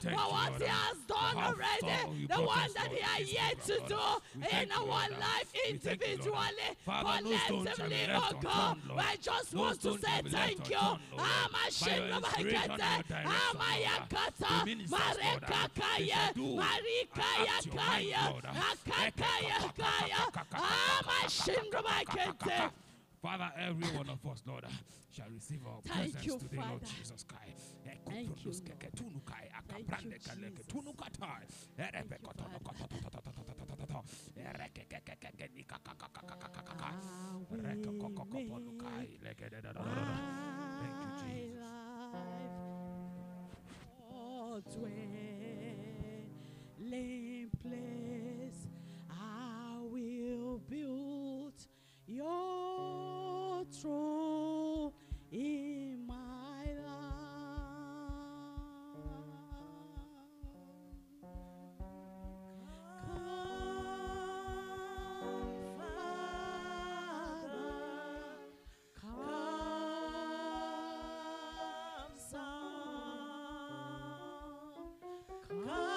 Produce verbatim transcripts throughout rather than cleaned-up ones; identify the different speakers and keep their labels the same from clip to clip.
Speaker 1: for what he has done already, the one that he has yet to do in our life individually, collectively, oh God. I just want to say thank you. Amashinga Bakete, Amayakata, Marekakaya, Marikaya Kaya, Akakaya Kaya, Amashinga Bakete.
Speaker 2: Father, every one of us, Lord, shall receive our
Speaker 1: Thank
Speaker 2: presence
Speaker 1: you,
Speaker 2: today,
Speaker 1: Father.
Speaker 2: Lord Jesus Christ.
Speaker 1: Thank you, Lord. Thank you, Jesus. Dwelling place, I will build your throne in my life. Come, Father, come, Son, come.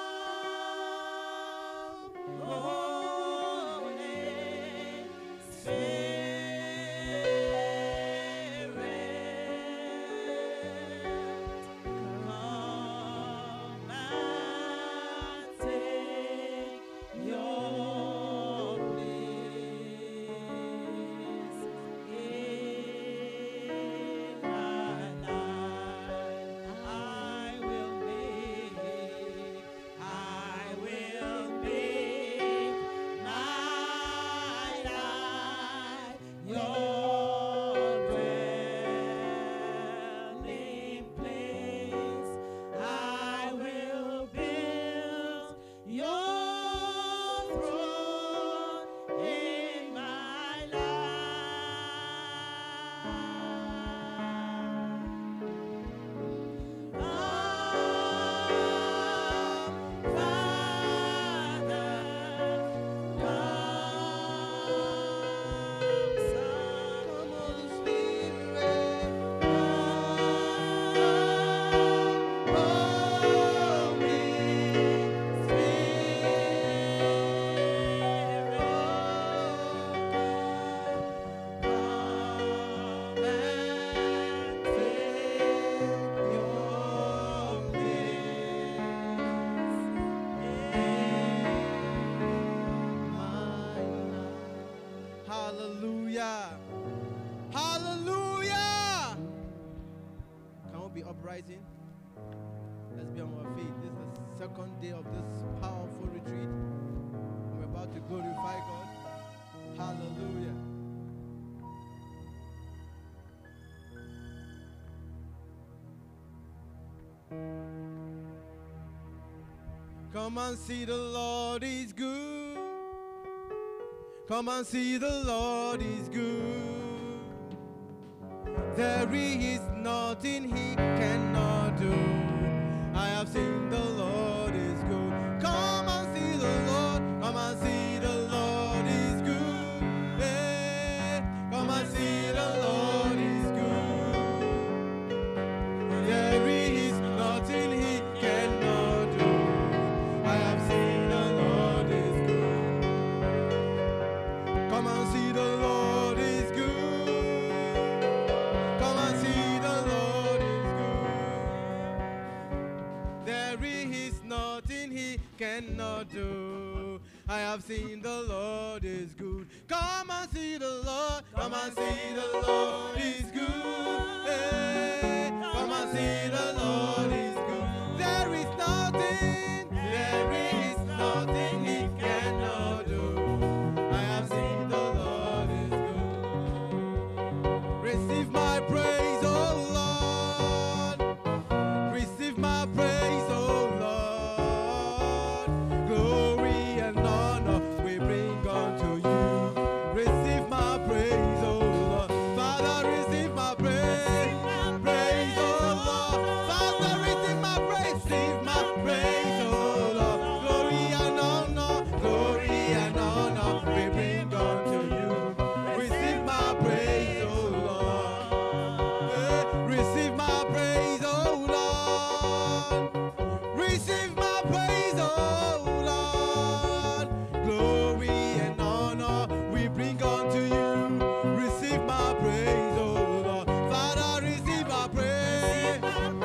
Speaker 3: Uprising. Let's be on our feet. This is the second day of this powerful retreat. We're about to glorify God. Hallelujah. Come and see the Lord is good. Come and see the Lord is good. There is nothing he cannot do. I have seen the Lord is good. Come and see the Lord. Come and see the Lord is good. Hey, come and see the Lord is good. There is nothing he cannot do. I have seen the Lord is good. Come and see the Lord is good. Cannot do. I have seen the Lord is good. Come and see the Lord. Come and see the Lord is good. Hey, come and see the Lord is good. There is nothing, there is nothing he cannot do. I have seen the Lord is good. Receive my praise, oh Lord. Receive my praise, oh Lord. Father, receive Receive my praise, oh Lord. Glory and honor we bring unto you. Receive my praise, oh Lord. Father, receive our praise.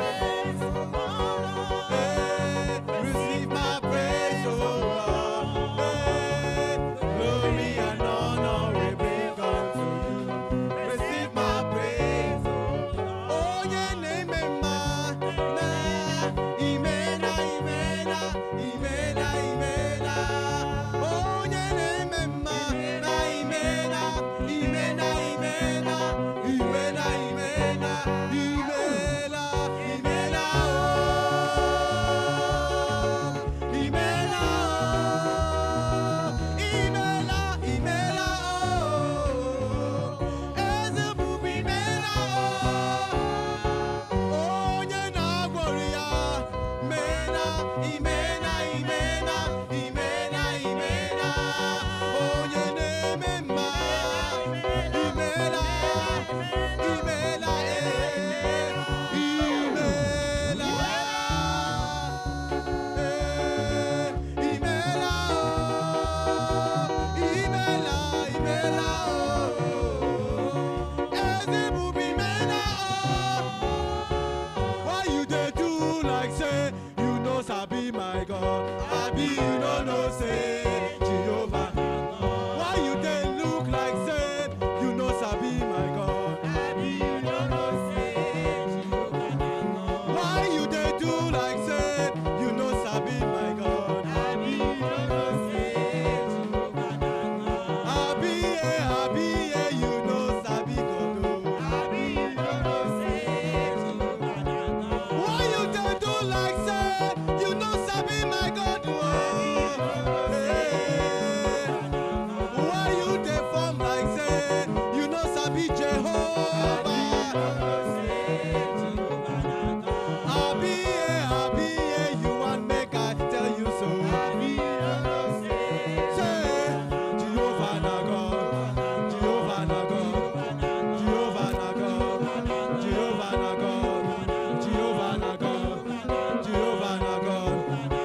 Speaker 3: Hey, receive my praise, oh Lord. Hey, glory and honor we bring unto you. Receive my praise, oh Lord. Oh, your name is ma, na, imena, imena, imena, imena. Oh, your name is ma, na, imena, imena, imena, imena, imena, imena, imena, oh, imena, oh, imena, imena, oh, Ezebu imena, oh, onye na-agwọrọ ya, mena, imena, imena, imena, imena, onye na-eme mma, imena, imena, eh, imena, eh, imena, oh, imena, imena, oh, Ezebu imena, oh. Why you dey do like say you know sabi my God? Abi you no know say Jehovah na God. Why you dey look like say you know sabi my God? Abi you no know say Jehovah na God. Why you dey do like say you know sabi my God? Abi you no know say Jehovah na God. Abi eh, abi eh, you know sabi God o. Abi you no know say Jehovah na God. Why you dey do like say you know sabi my God o? Hey. Why you dey form like say you know sabi Jehovah? Abi eh, abi eh, you want make I tell you so? Say Jehovah na God, Jehovah na God, Jehovah na God, Jehovah na God, Jehovah na God, Jehovah na God.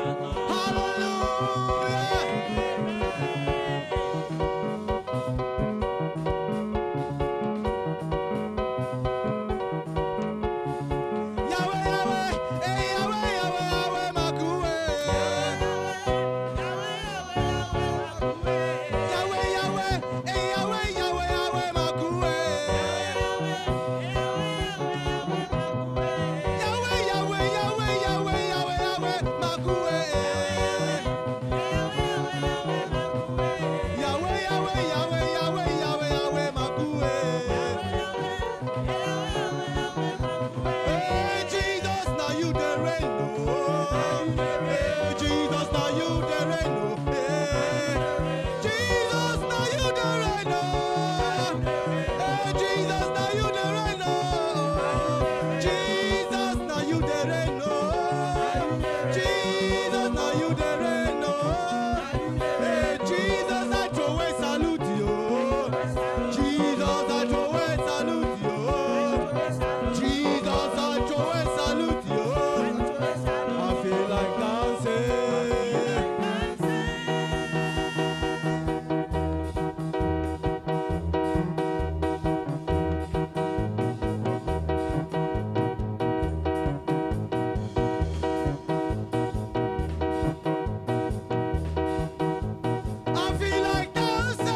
Speaker 3: Hallelujah. Yahweh, Yahweh, eh, Yahweh, Yahweh, Yahweh, Makuwe. Yahweh, Yahweh, eh, Yahweh, Yahweh, Yahweh, Makuwe. Yahweh, Yahweh, Yahweh, Yahweh, Yahweh, Yahweh, Makuwe. Yahweh, Yahweh, Yahweh, Yahweh, Yahweh, Yahweh, Makuwe. Hey, Jesus, now you the reign, oh. Hey, Jesus, now you the reign, oh. Hey, Jesus, now you the reign, oh. Hey, Jesus, now you the reign, oh. Jesus, now you the reign, oh. Jesus, now you the reign, oh. Hey, Jesus, I throw away salute you. Jesus, I throw away salute you. Jesus, I throw away salute you. I feel like dancing. I feel like dancing.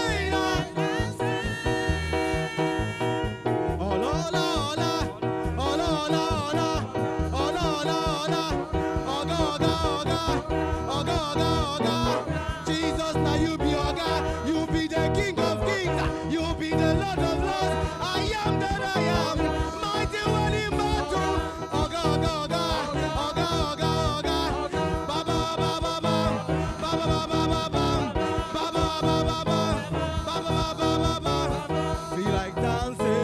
Speaker 3: Oh la la la, oh la la la, oh la la la, oh ga ga ga, oh ga ga ga. Jesus, now you be Oga, you be the King of Kings, you be the Lord of Lords. I am that I am, mighty one in battle. Oh ga ga ga, oh ga ga ga, ba ba ba ba ba, ba ba ba ba ba ba, ba ba ba ba ba, ba ba ba ba ba. Feel like dancing.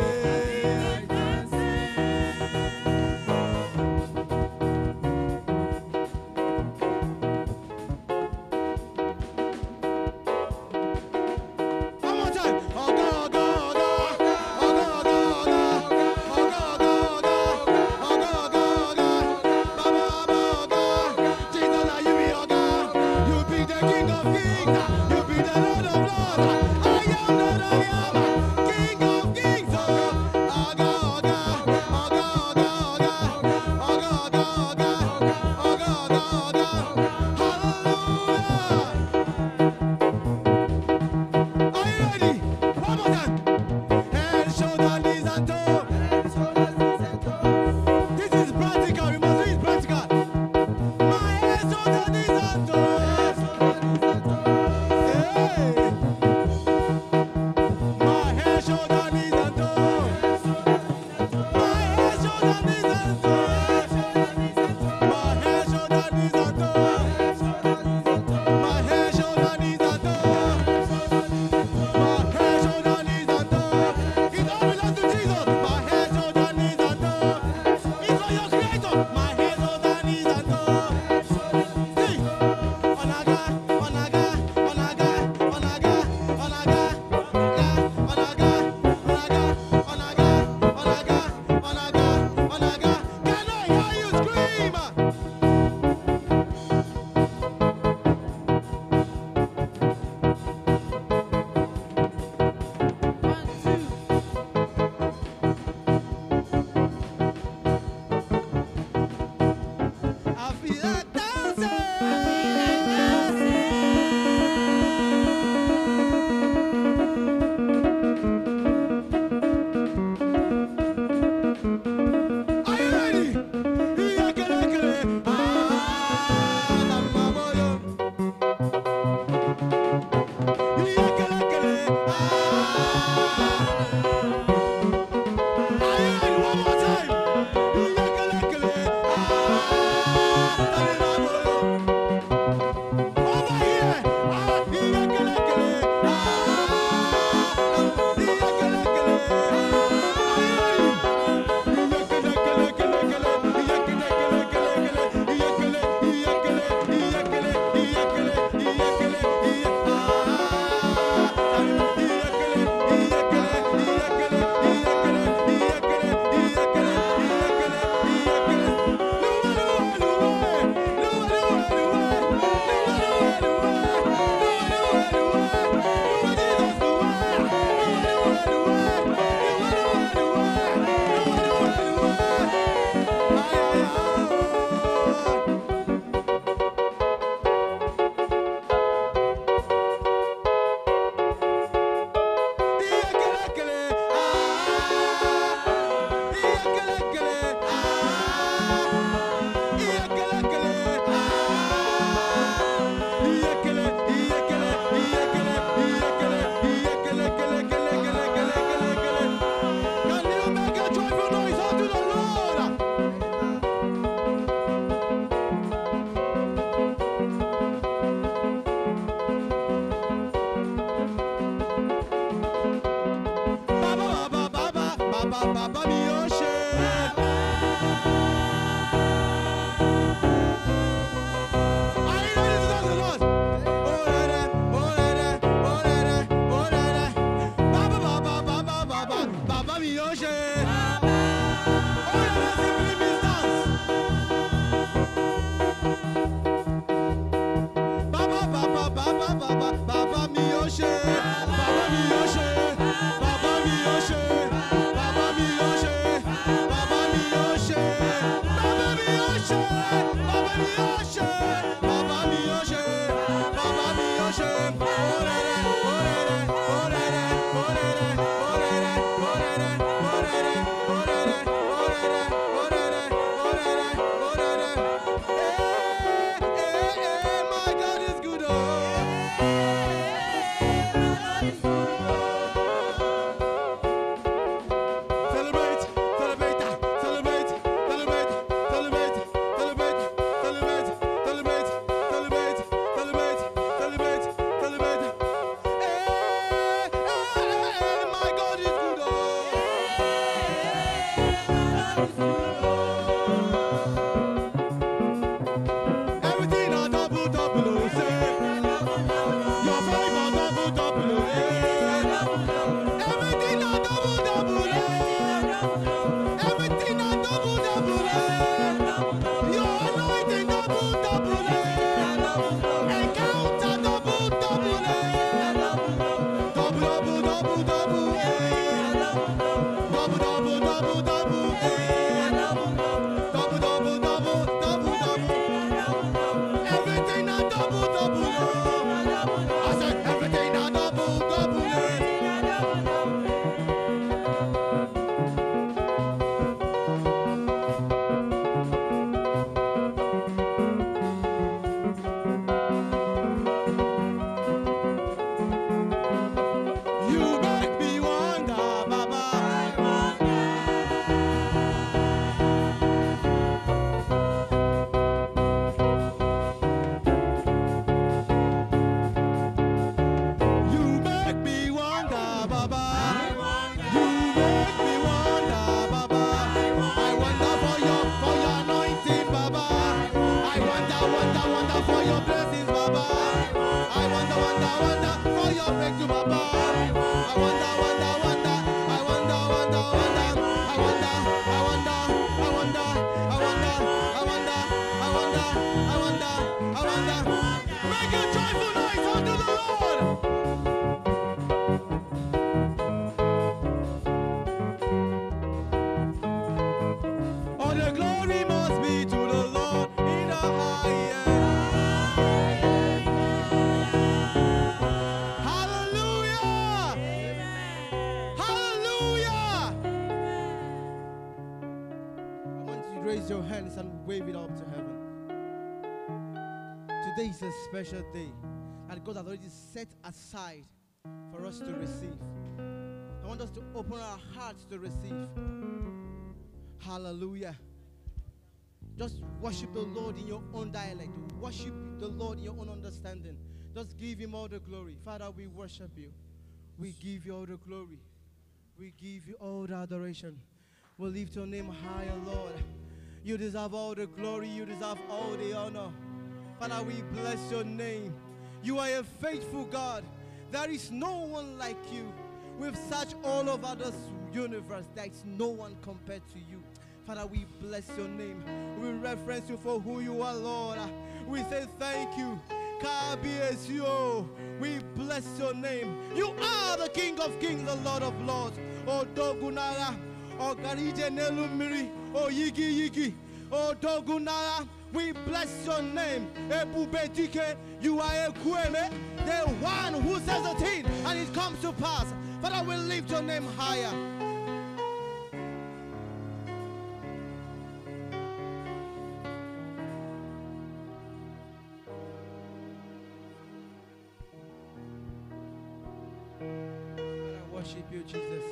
Speaker 3: One more time. Oh ga ga ga, oh ga ga ga, oh ga ga ga, oh ga ga ga, You be the Lord of Lords. I am that I am. King of Kings. Oga, Oga, Oga, Oga, Oga, Oga, Oga, Oga, Oga, Oga, Oga. Hallelujah. Are you ready? One more time. Head, shoulder, knees and toe. This is practical. We must do it practical. My head, shoulder, knees and toe. Hey. My head, shoulder, knees and toe. My head, shoulder, knees and toe. My head, shoulder, knees and toe. My head, shoulder, knees and toe. My head, shoulder, knees and toe. It all belongs to Jesus. My head, shoulder, knees and toe. It's for your Creator. My head, shoulder, knees and toe. Sing. Onaga, onaga, onaga, onaga, onaga, onaga, onaga, onaga, onaga, onaga, onaga. Can I hear you scream? I feel like dancing. Are you ready? Iyakelekele. Ah, namaboyo. Iyakelekele. Ah. Are you ready? One more time. Iyakelekele. Ah, namaboyo. Over here. Ah, iyakelekele. Ah, iyakelekele. Are you ready? Can you make a joyful noise unto the Lord? Baba, baba, baba, baba, baba, mi o ṣe. Are you ready to dance the Lord? Orere, orere, orere, orere. Baba, baba, baba, baba, baba, mi o ṣe. Orere simply means dance. Baba, baba, baba, baba, baba, mi o ṣe. Baba, mi o ṣe. Baba, mi o ṣe. Baba, mi o ṣe. Baba, mi o ṣe. Baba, mi o ṣe. Baba, mi o ṣe. Baba, mi o ṣe. Baba, mi o ṣe. Orere, orere, orere, orere, orere, orere, orere, orere, orere, orere, orere, orere. Eh, eh, eh, my God is good. Oh. Celebrate, celebrate, celebrate, celebrate, celebrate, celebrate, celebrate, celebrate. wonder, wonder for your blessings, Baba. I wonder, wonder, wonder for your breakthrough, Baba. I wonder, wonder, wonder. I wonder, wonder, wonder. I wonder, I wonder, I wonder, I wonder, I wonder, I wonder, I wonder, I wonder. Make a joyful noise unto the Lord. All the glory must be to the Lord in the highest. Hallelujah! Hallelujah! I want you to raise your hands and wave it up to heaven. Today is a special day that God has already set aside for us to receive. I want us to open our hearts to receive. Hallelujah. Just worship the Lord in your own dialect. Worship the Lord in your own understanding. Just give him all the glory. Father, we worship you. We give you all the glory. We give you all the adoration. We lift your name higher, Lord. You deserve all the glory. You deserve all the honor. Father, we bless your name. You are a faithful God. There is no one like you. We've searched all over this universe. There is no one compared to you. Father, we bless your name. We reference you for who you are, Lord. We say thank you. We bless your name. You are the King of Kings, the Lord of Lords. Oh, Dogunara. Oh, Garije Nelumiri. Oh, Yigi Yigi. Oh, Dogunara. We bless your name. Ebubetike. You are a Kweme, the one who says a thing and it comes to pass. Father, we lift your name higher. I worship you, Jesus.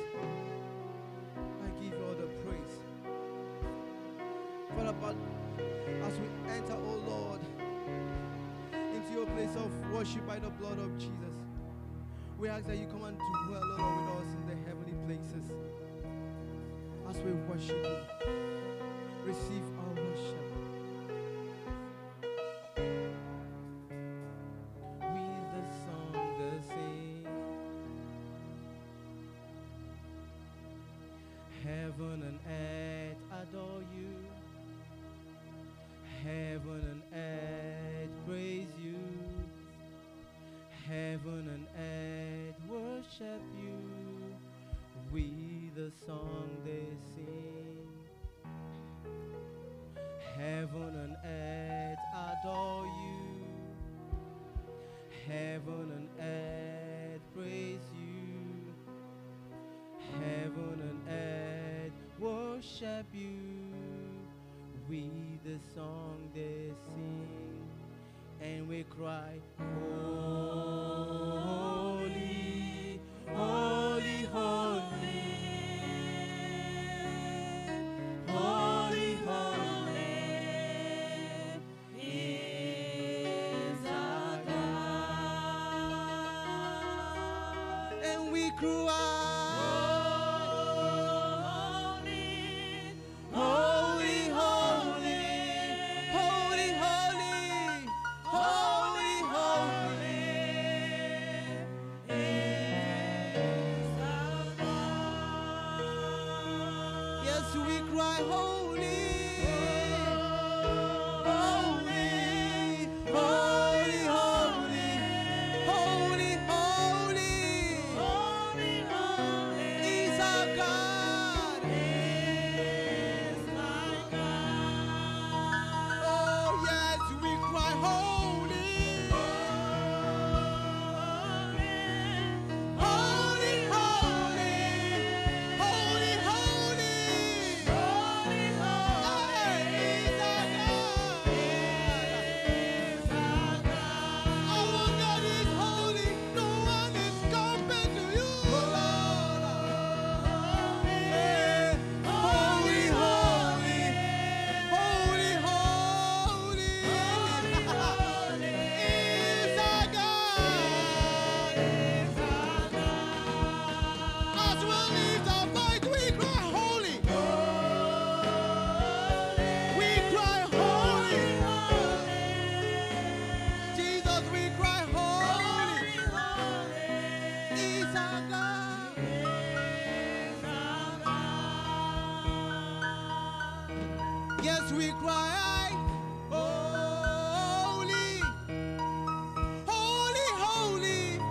Speaker 3: I give you all the praise. Father, but as we enter, oh Lord, into your place of worship by the blood of Jesus, we ask that you come and dwell, Lord, with us in the heavenly places. As we worship you, receive our worship. With the song they sing, heaven and earth adore you. Heaven and earth praise you. Heaven and earth worship you. With the song they sing, heaven and earth adore you. Heaven and earth praise you. Heaven and earth worship you. With the song they sing, and we cry, holy, holy, holy, holy, holy is our God. And we cry, we cry, holy, holy, holy,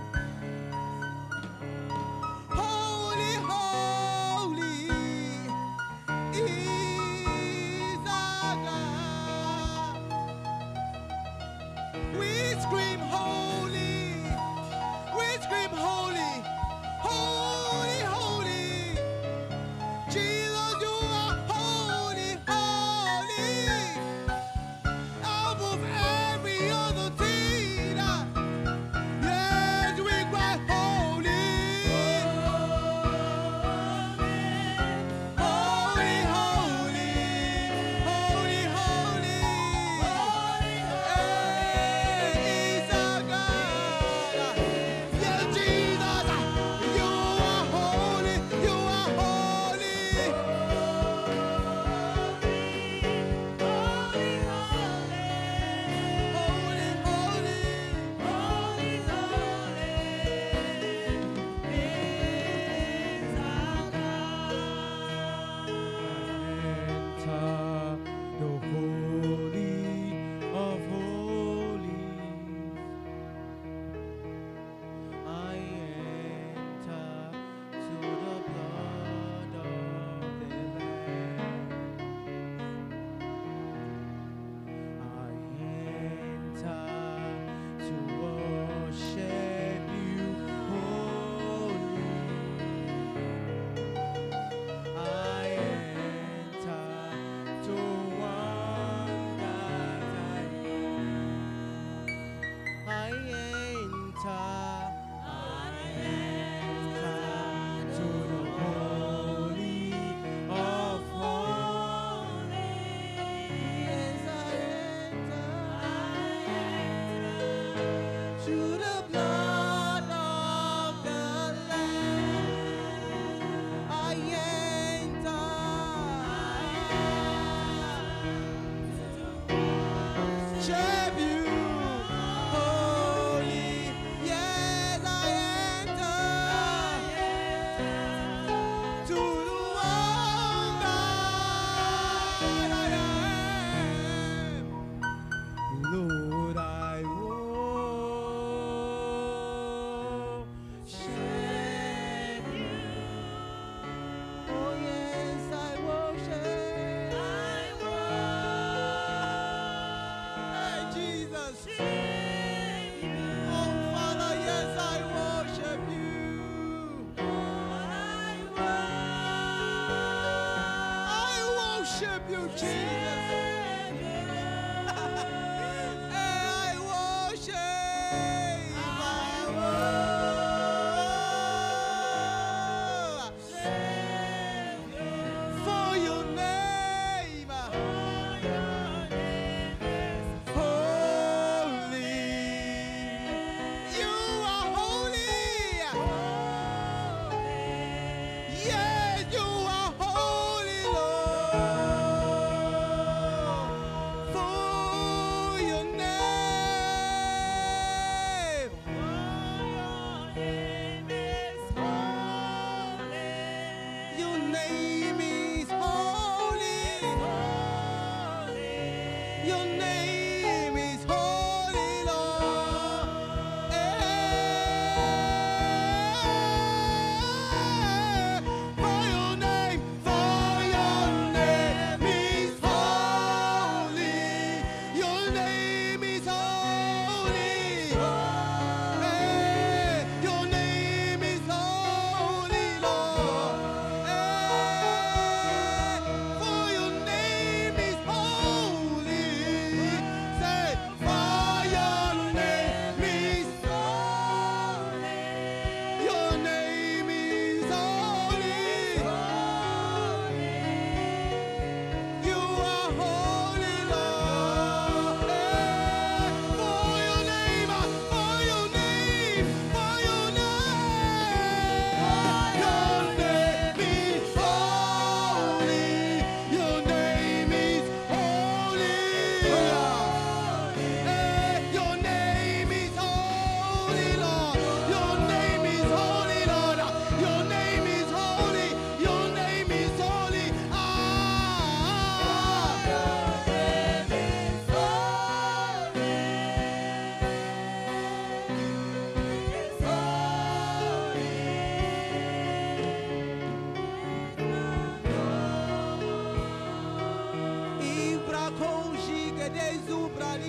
Speaker 3: holy, holy is our God. We scream holy, we scream holy, holy, holy. Jesus, you are holy, holy, above every other thing. Yes, we cry holy, holy, holy, holy, holy, is our God. Yes, Jesus, you are holy, you are holy. Holy, holy, holy, holy is our God. Enter the holy of holies. I enter to the blood of the Lamb. I enter to worship you, holy. I enter to wonder that I enter, I enter to the holy of holies. I enter to the blood of the Lamb. I enter worship you, holy. Yes, I enter to the one God I am. Lord, I worship you. Oh yes, I worship. I worship. Hey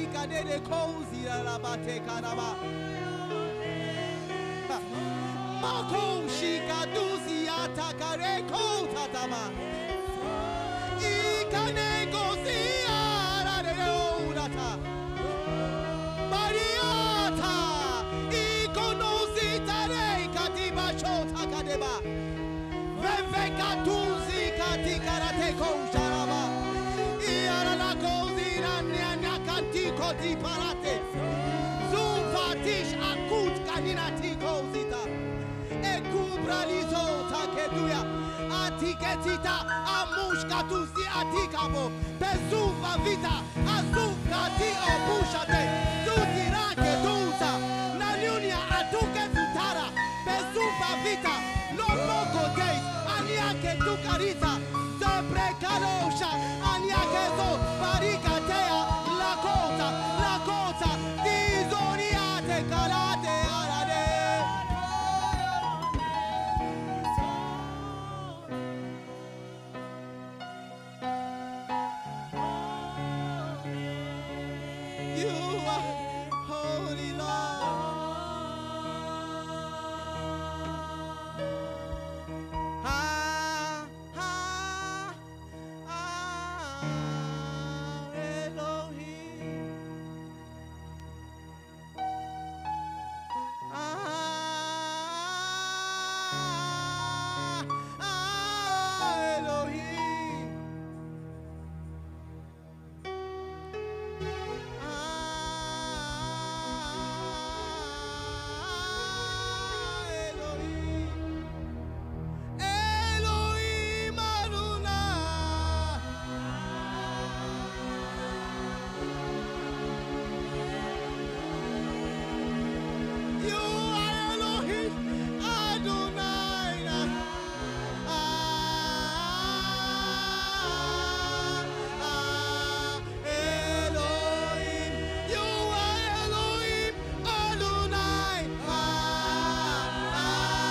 Speaker 3: kadede kozi la bate kadaba. Mako shika duzi atakare ko tatama. Ikane gozi ara de odata. Mariata ikonozi tare katiba shota kadeba. Veve katuzi katikarate ko sharaba. Iara la gozi na nyanya kantiko di parate. Zumfatish akut kanina tiko zita. Ekubralizo takeduya. Atiketita amushka tuzi atikabo. Bezuva vita azufka ti obushate. Zutirake tuza. Nalunia atuke futara. Bezuva vita. Lopoko days. Aniake tukarita. Zebrekadosha. Aniake zo. Barikatea. Lakota. Lakota. Dizoniate karate arade. You are holy Lord. Ah, ah, ah, Elohim. Ah, ah, Elohim. Ah, Elohim. Elohim Adonai. You are Elohim Adonai. Ah, ah, Elohim. You are Elohim Adonai. Ah, ah,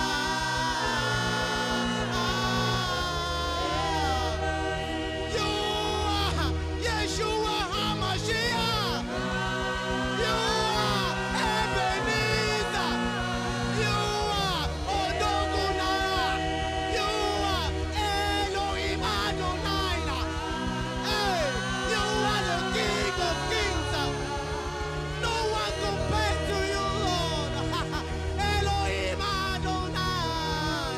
Speaker 3: you are Yeshua HaMashiach. You are Ebenezer. You are Odogunara. You are Elohim Adonai. Hey, you are the King of Kings. No one compares to you, Lord. Elohim Adonai.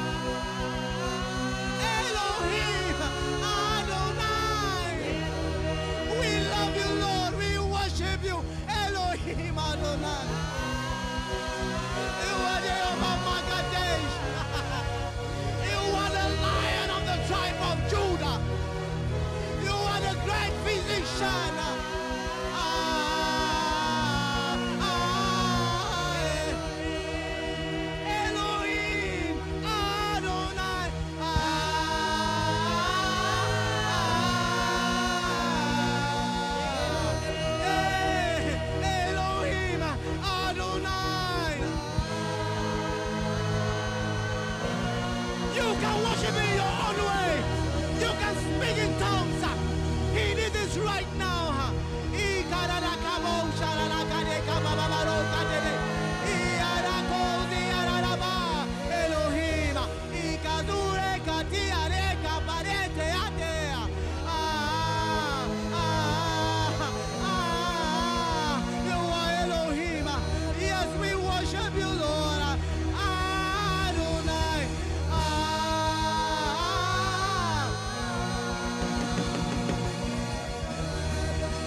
Speaker 3: Elohim Adonai. We love you, Lord. We worship you. Elohim Adonai. You are the Omamagadesh. You are the Lion of the tribe of Judah. You are the great physician. Ah, ah, Elohim Adonai. Ah, eh, Elohim Adonai. You can worship in your own way. You can speak in tongues. He did this right now. Ikaradakabo, sharadakadekababaro, kadede. Iarakozi, iararaba. Elohim, ikadure, katiare, kabarete, atea. Ah, ah, ah. You are Elohim. Yes, we worship you, Lord. Adonai. Ah.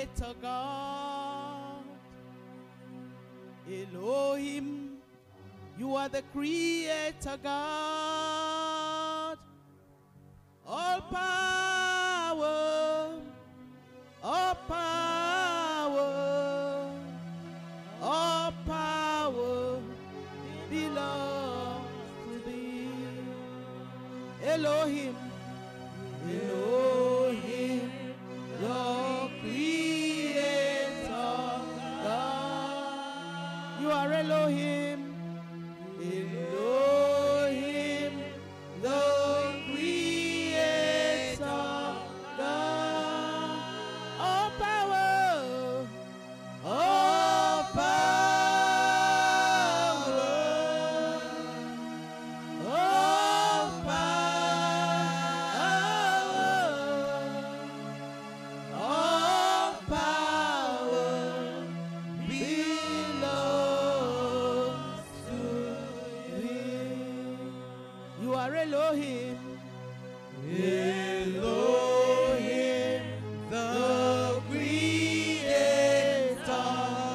Speaker 3: creator God. Elohim, you are the creator God. All power, all power, all power belongs to thee. Elohim, Elohim, the creator God. You are Elohim, Elohim, the creator God. All power, all power, all power, all power belongs to thee. You are Elohim, Elohim, the creator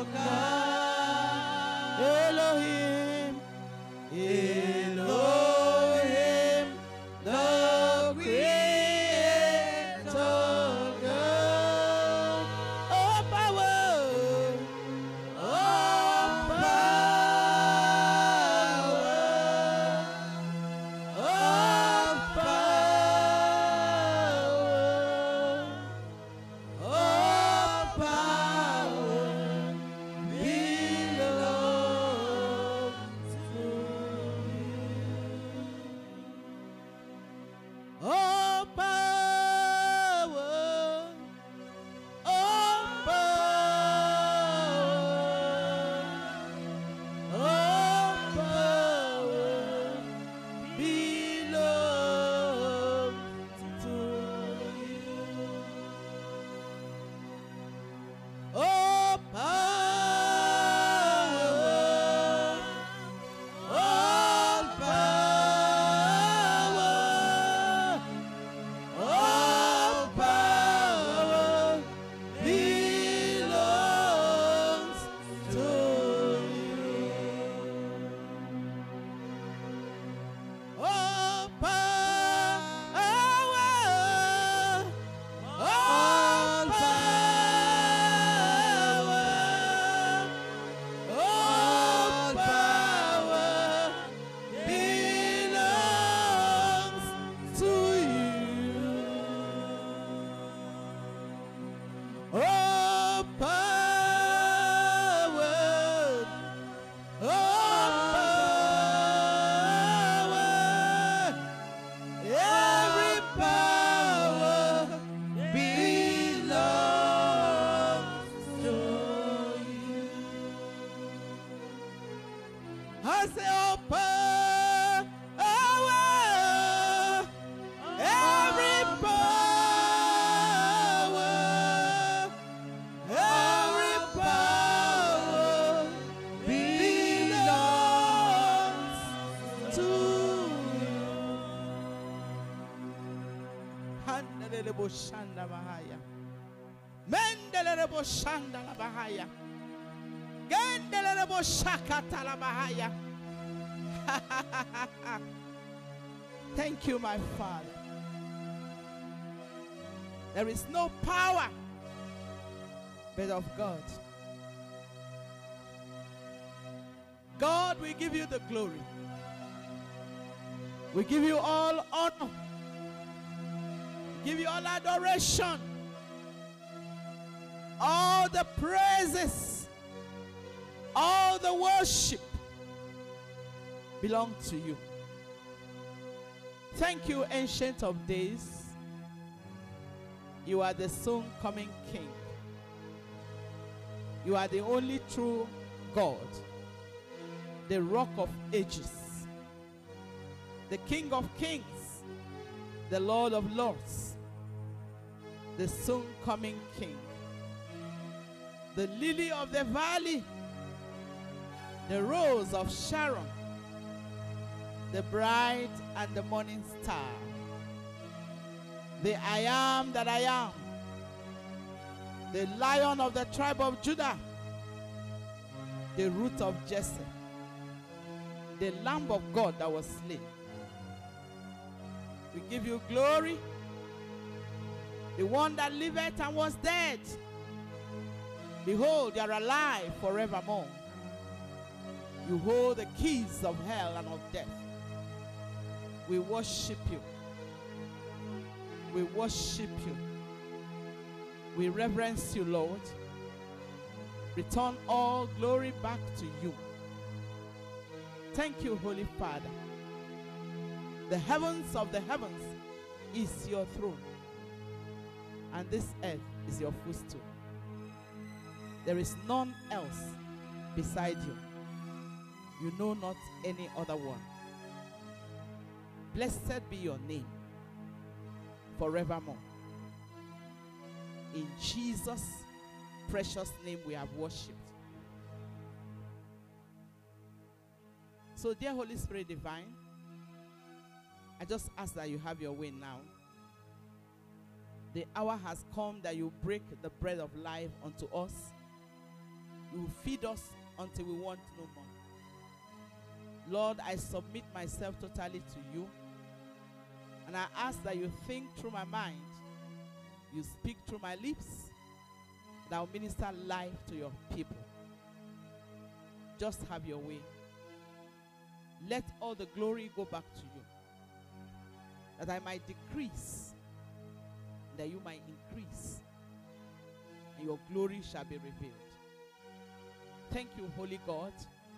Speaker 3: God. Elohim, Elohim, the creator God. All power, all power, all power, all power belongs to you. All power, all power, all power belongs to you. All power, all power, all power belongs to you. All power, all power, all power belongs to you. All power, all power, every power belongs to you. I say all power, every power, every power belongs to you. Handelele boshanda bahaya. Mendelele boshanda la bahaya. Gendelele boshakata la bahaya. Thank you, my Father. There is no power but of God. God, we give you the glory. We give you all honor. We give you all adoration. All the praises, all the worship belong to you. Thank you, Ancient of Days. You are the soon coming King. You are the only true God, the Rock of Ages, the King of Kings, the Lord of Lords, the soon coming King, the Lily of the Valley, the Rose of Sharon, the bright and the morning star, the I am that I am,
Speaker 4: the Lion of the tribe of Judah, the root of Jesse, the Lamb of God that was slain. We give you glory, the one that liveth and was dead. Behold, you are alive forevermore. You hold the keys of hell and of death. We worship you. We worship you. We reverence you, Lord. Return all glory back to you. Thank you, Holy Father. The heavens of the heavens is your throne, and this earth is your footstool. There is none else beside you. You know not any other one. Blessed be your name forevermore. In Jesus' precious name we have worshipped. So, dear Holy Spirit divine, I just ask that you have your way now. The hour has come that you break the bread of life unto us. You feed us until we want no more. Lord, I submit myself totally to you. And I ask that you think through my mind. You speak through my lips. And I will minister life to your people. Just have your way. Let all the glory go back to you. That I might decrease, and that you might increase, and your glory shall be revealed. Thank you, Holy God.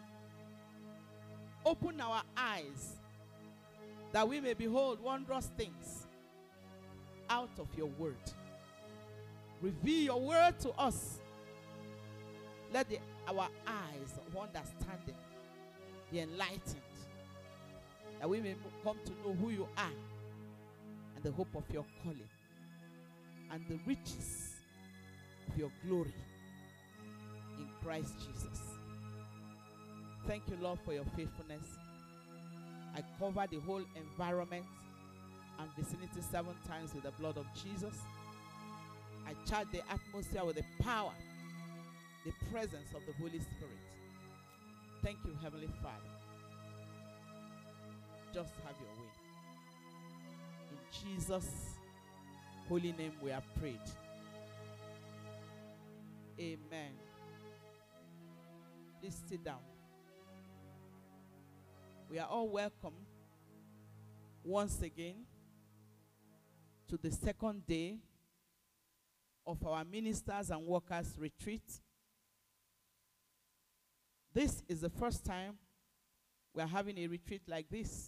Speaker 4: Open our eyes that we may behold wondrous things out of your word. Reveal your word to us. Let the, our eyes of understanding be enlightened, that we may come to know who you are and the hope of your calling and the riches of your glory in Christ Jesus. Thank you, Lord, for your faithfulness. I cover the whole environment and vicinity seven times with the blood of Jesus. I charge the atmosphere with the power, the presence of the Holy Spirit. Thank you, Heavenly Father. Just have your way. In Jesus' holy name we have prayed. Amen. Please sit down. We are all welcome once again to the second day of our ministers and workers retreat. This is the first time we are having a retreat like this.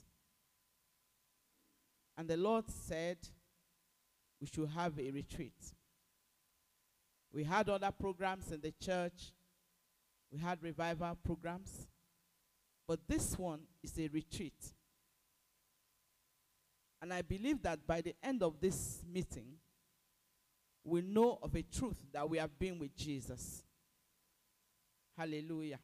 Speaker 4: And the Lord said we should have a retreat. We had other programs in the church. We had revival programs. But this one is a retreat. And I believe that by the end of this meeting, we know of a truth that we have been with Jesus. Hallelujah.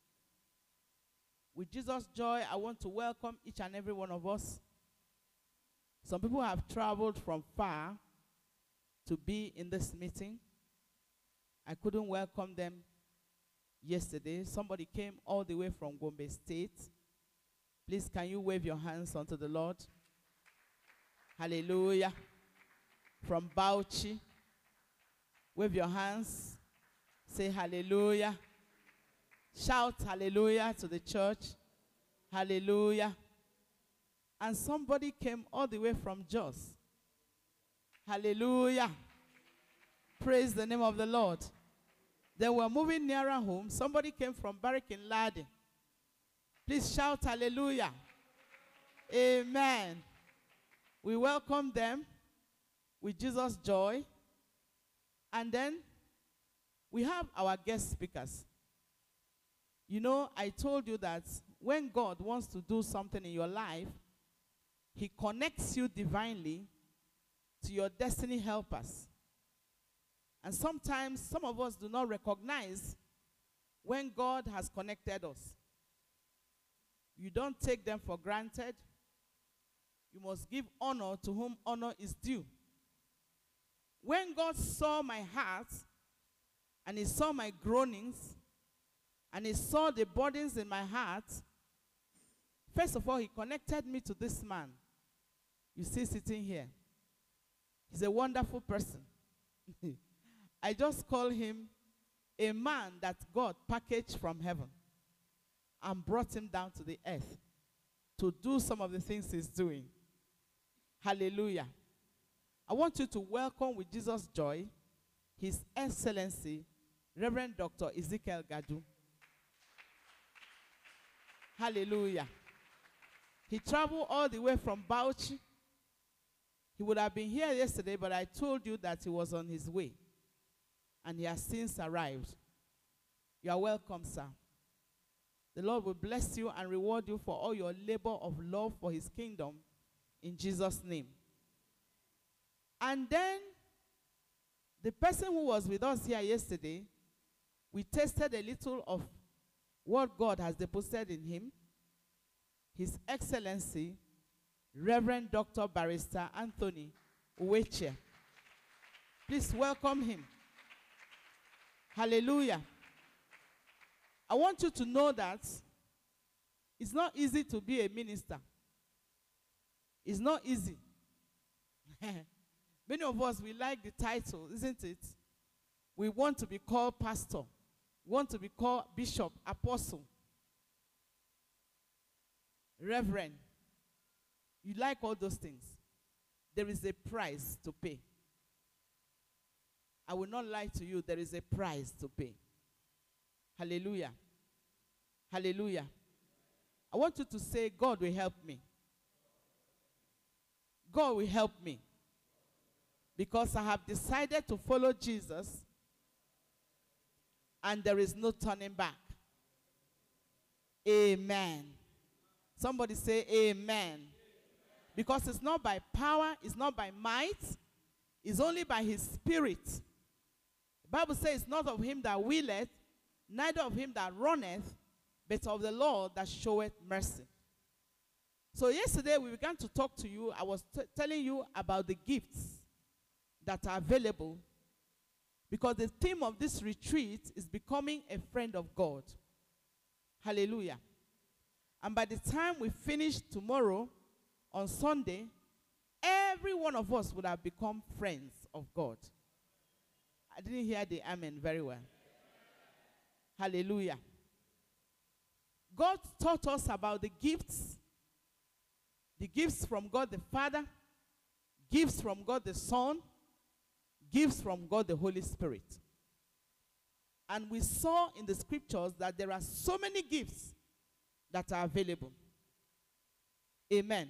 Speaker 4: With Jesus' joy, I want to welcome each and every one of us. Some people have traveled from far to be in this meeting. I couldn't welcome them yesterday. Somebody came all the way from Gombe State. Please, can you wave your hands unto the Lord? Hallelujah. From Bauchi. Wave your hands. Say hallelujah. Shout hallelujah to the church. Hallelujah. And somebody came all the way from Jos. Hallelujah. Praise the name of the Lord. They were moving nearer home. Somebody came from Barrakin Ladi. Please shout hallelujah. Amen. We welcome them with Jesus' joy. And then we have our guest speakers. You know, I told you that when God wants to do something in your life, he connects you divinely to your destiny helpers. And sometimes some of us do not recognize when God has connected us. You don't take them for granted. You must give honor to whom honor is due. When God saw my heart and he saw my groanings, and he saw the burdens in my heart. First of all, he connected me to this man you see sitting here. He's a wonderful person. I just call him a man that God packaged from heaven and brought him down to the earth to do some of the things he's doing. Hallelujah. I want you to welcome with Jesus' joy His Excellency, Reverend Doctor Ezekiel Gadu. Hallelujah. He traveled all the way from Bauchi. He would have been here yesterday, but I told you that he was on his way. And he has since arrived. You are welcome, sir. The Lord will bless you and reward you for all your labor of love for His kingdom in Jesus' name. And then, the person who was with us here yesterday, we tasted a little of what God has deposited in him. His Excellency, Reverend Doctor Barrister Anthony Uweche. Please welcome him. Hallelujah. I want you to know that it's not easy to be a minister. It's not easy. Many of us, we like the title, isn't it? We want to be called pastor. We want to be called bishop, apostle, reverend. You like all those things. There is a price to pay. I will not lie to you. There is a price to pay. Hallelujah. Hallelujah. I want you to say, God will help me. God will help me. Because I have decided to follow Jesus and there is no turning back. Amen. Somebody say amen. Because it's not by power, it's not by might, it's only by His Spirit. The Bible says it's not of him that willeth, neither of him that runneth, but of the Lord that showeth mercy. So yesterday we began to talk to you. I was t- telling you about the gifts that are available, because the theme of this retreat is becoming a friend of God. Hallelujah. And by the time we finish tomorrow, on Sunday, every one of us would have become friends of God. I didn't hear the amen very well. Hallelujah. God taught us about the gifts, the gifts from God the Father, gifts from God the Son, gifts from God the Holy Spirit. And we saw in the scriptures that there are so many gifts that are available. Amen.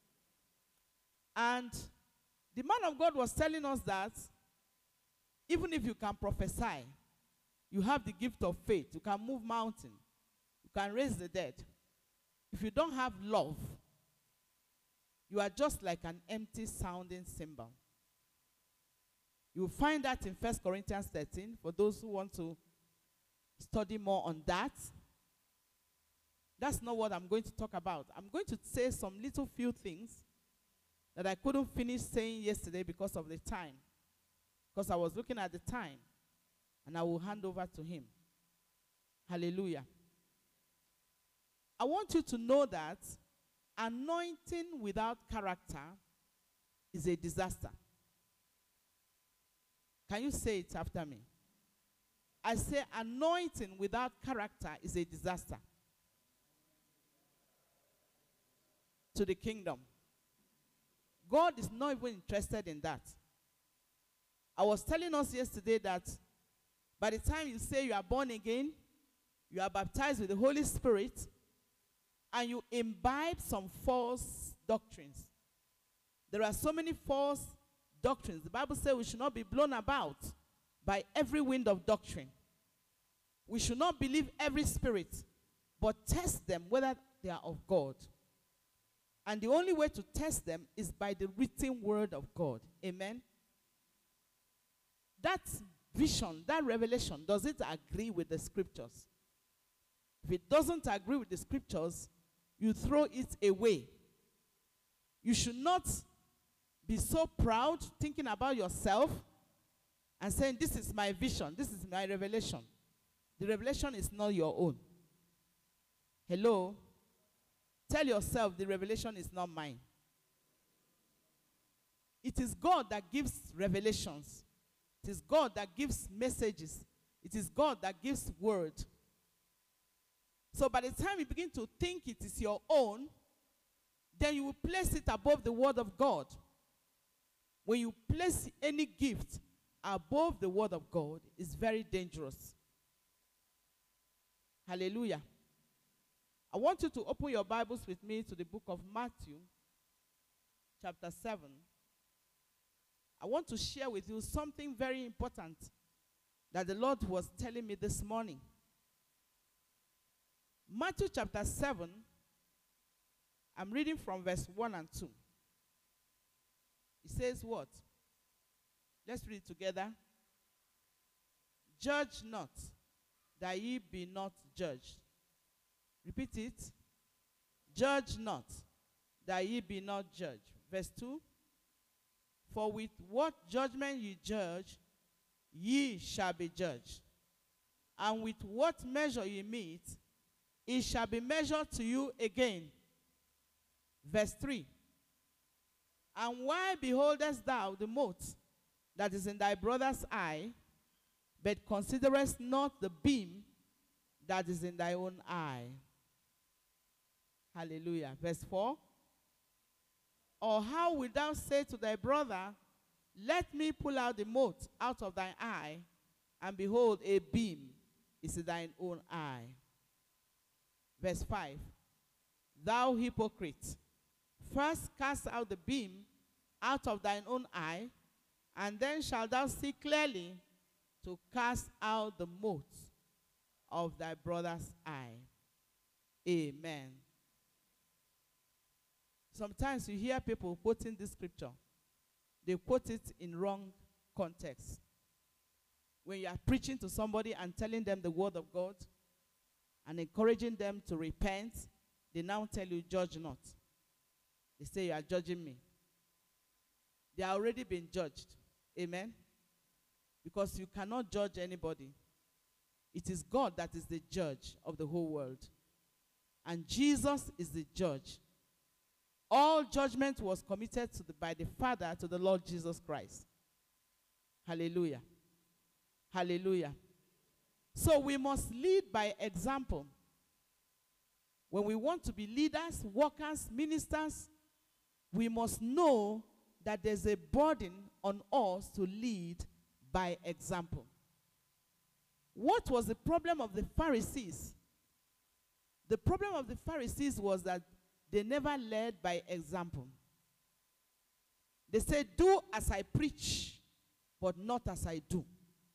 Speaker 4: And the man of God was telling us that even if you can prophesy, you have the gift of faith, you can move mountains, you can raise the dead. If you don't have love, you are just like an empty sounding cymbal. You will find that in First Corinthians thirteen, for those who want to study more on that. That's not what I'm going to talk about. I'm going to say some little few things that I couldn't finish saying yesterday because of the time. Because I was looking at the time. And I will hand over to him. Hallelujah. I want you to know that anointing without character is a disaster. Can you say it after me? I say anointing without character is a disaster to the kingdom. God is not even interested in that. I was telling us yesterday that by the time you say you are born again, you are baptized with the Holy Spirit, and you imbibe some false doctrines. There are so many false doctrines. The Bible says we should not be blown about by every wind of doctrine. We should not believe every spirit, but test them whether they are of God. And the only way to test them is by the written word of God. Amen? That vision, that revelation, does it agree with the scriptures? If it doesn't agree with the scriptures, you throw it away. You should not be so proud thinking about yourself and saying, this is my vision, this is my revelation. The revelation is not your own. Hello? Tell yourself the revelation is not mine. It is God that gives revelations. It is God that gives messages. It is God that gives word. So by the time you begin to think it is your own, then you will place it above the word of God. When you place any gift above the word of God, it's very dangerous. Hallelujah. I want you to open your Bibles with me to the book of Matthew, chapter seven. I want to share with you something very important that the Lord was telling me this morning. Matthew chapter seven, I'm reading from verse one and two. It says what? Let's read it together. Judge not, that ye be not judged. Repeat it. Judge not, that ye be not judged. Verse two. For with what judgment ye judge, ye shall be judged. And with what measure ye meet, it shall be measured to you again. Verse three. And why beholdest thou the mote that is in thy brother's eye, but considerest not the beam that is in thy own eye? Hallelujah. Verse four. Or how wilt thou say to thy brother, let me pull out the mote out of thine eye, and behold, a beam is in thine own eye? Verse five. Thou hypocrite, first cast out the beam out of thine own eye, and then shalt thou see clearly to cast out the mote of thy brother's eye. Amen. Sometimes you hear people quoting this scripture. They quote it in wrong context. When you are preaching to somebody and telling them the word of God and encouraging them to repent, they now tell you, judge not. They say, you are judging me. They are already been judged. Amen? Because you cannot judge anybody. It is God that is the judge of the whole world. And Jesus is the judge. All judgment was committed to the, by the Father to the Lord Jesus Christ. Hallelujah. Hallelujah. So we must lead by example. When we want to be leaders, workers, ministers, we must know that there's a burden on us to lead by example. What was the problem of the Pharisees? The problem of the Pharisees was that they never led by example. They said, do as I preach, but not as I do.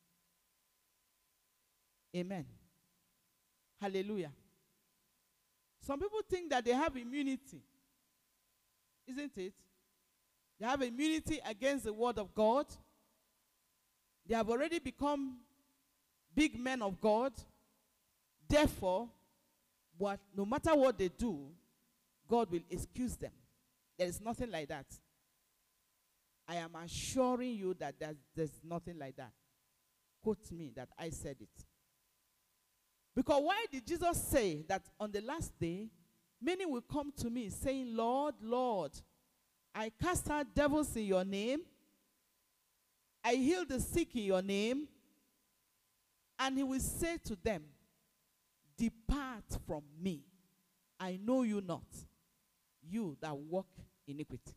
Speaker 4: Amen. Hallelujah. Some people think that they have immunity. Isn't it? They have immunity against the word of God. They have already become big men of God. Therefore, what, no matter what they do, God will excuse them. There is nothing like that. I am assuring you that there's, there's nothing like that. Quote me that I said it. Because why did Jesus say that on the last day, many will come to me saying, Lord, Lord, I cast out devils in your name. I heal the sick in your name. And he will say to them, depart from me. I know you not, you that walk iniquity.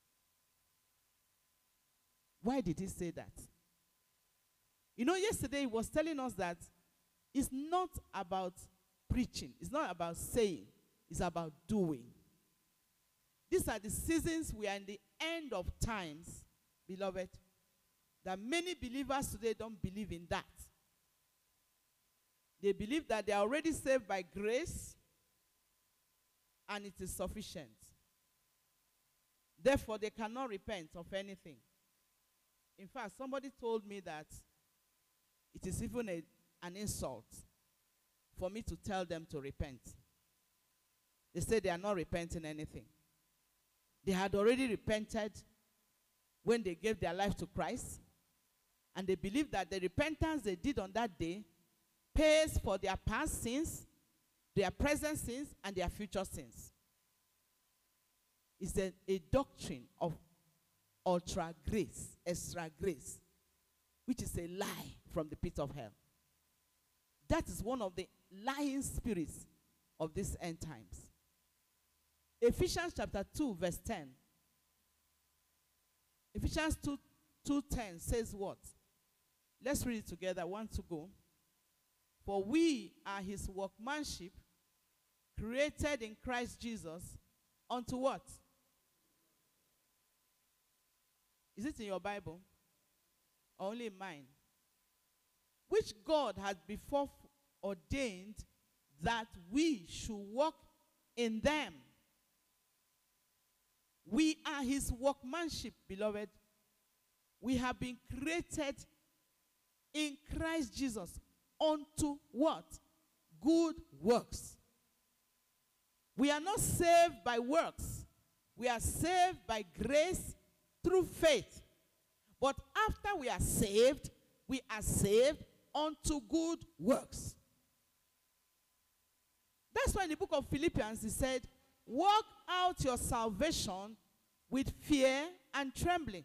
Speaker 4: Why did he say that? You know, yesterday he was telling us that it's not about preaching. It's not about saying. It's about doing. These are the seasons we are in the end of times, beloved, that many believers today don't believe in that. They believe that they are already saved by grace and it is sufficient. Therefore, they cannot repent of anything. In fact, somebody told me that it is even a, an insult for me to tell them to repent. They say they are not repenting anything. They had already repented when they gave their life to Christ, And they believe that the repentance they did on that day pays for their past sins, their present sins, and their future sins. It's a, a doctrine of ultra grace, extra grace, which is a lie from the pit of hell. That is one of the lying spirits of these end times. Ephesians chapter two, verse ten. Ephesians two, two ten says what? Let's read it together. One to go. For we are his workmanship, created in Christ Jesus, unto what? Is it in your Bible? Or only in mine? Which God had before ordained that we should walk in them. We are his workmanship, beloved. We have been created in Christ Jesus unto what? Good works. We are not saved by works. We are saved by grace through faith. But after we are saved, we are saved unto good works. That's why in the book of Philippians he said, work out your salvation with fear and trembling.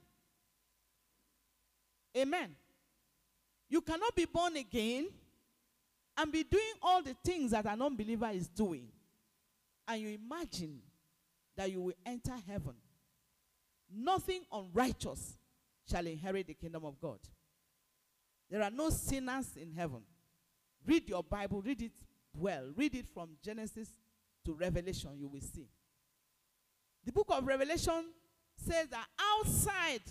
Speaker 4: Amen. You cannot be born again and be doing all the things that an unbeliever is doing. And you imagine that you will enter heaven. Nothing unrighteous shall inherit the kingdom of God. There are no sinners in heaven. Read your Bible, read it well. Read it from Genesis to Revelation, you will see. The book of Revelation says that outside,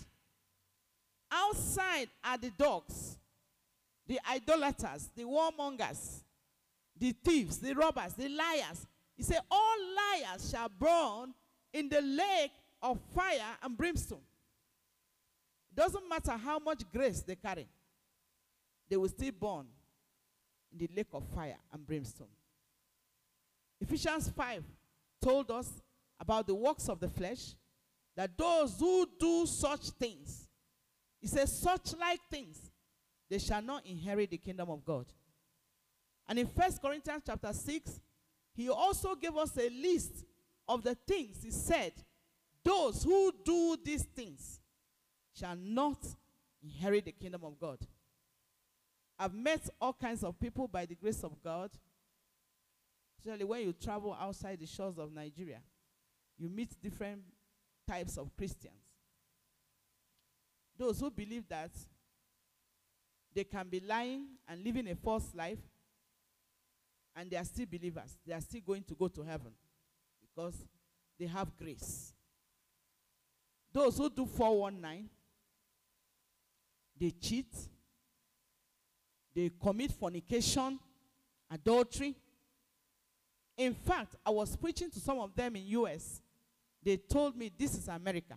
Speaker 4: outside are the dogs, the idolaters, the warmongers, the thieves, the robbers, the liars. He said, all liars shall burn in the lake of fire and brimstone. It doesn't matter how much grace they carry. They will still burn in the lake of fire and brimstone. Ephesians five told us about the works of the flesh, that those who do such things, he says, such like things, they shall not inherit the kingdom of God. And in First Corinthians chapter six, he also gave us a list of the things. He said, those who do these things shall not inherit the kingdom of God. I've met all kinds of people by the grace of God. Especially when you travel outside the shores of Nigeria, you meet different types of Christians. Those who believe that they can be lying and living a false life, and they are still believers. They are still going to go to heaven because they have grace. Those who do four one nine, they cheat, they commit fornication, adultery. In fact, I was preaching to some of them in U S. They told me this is America.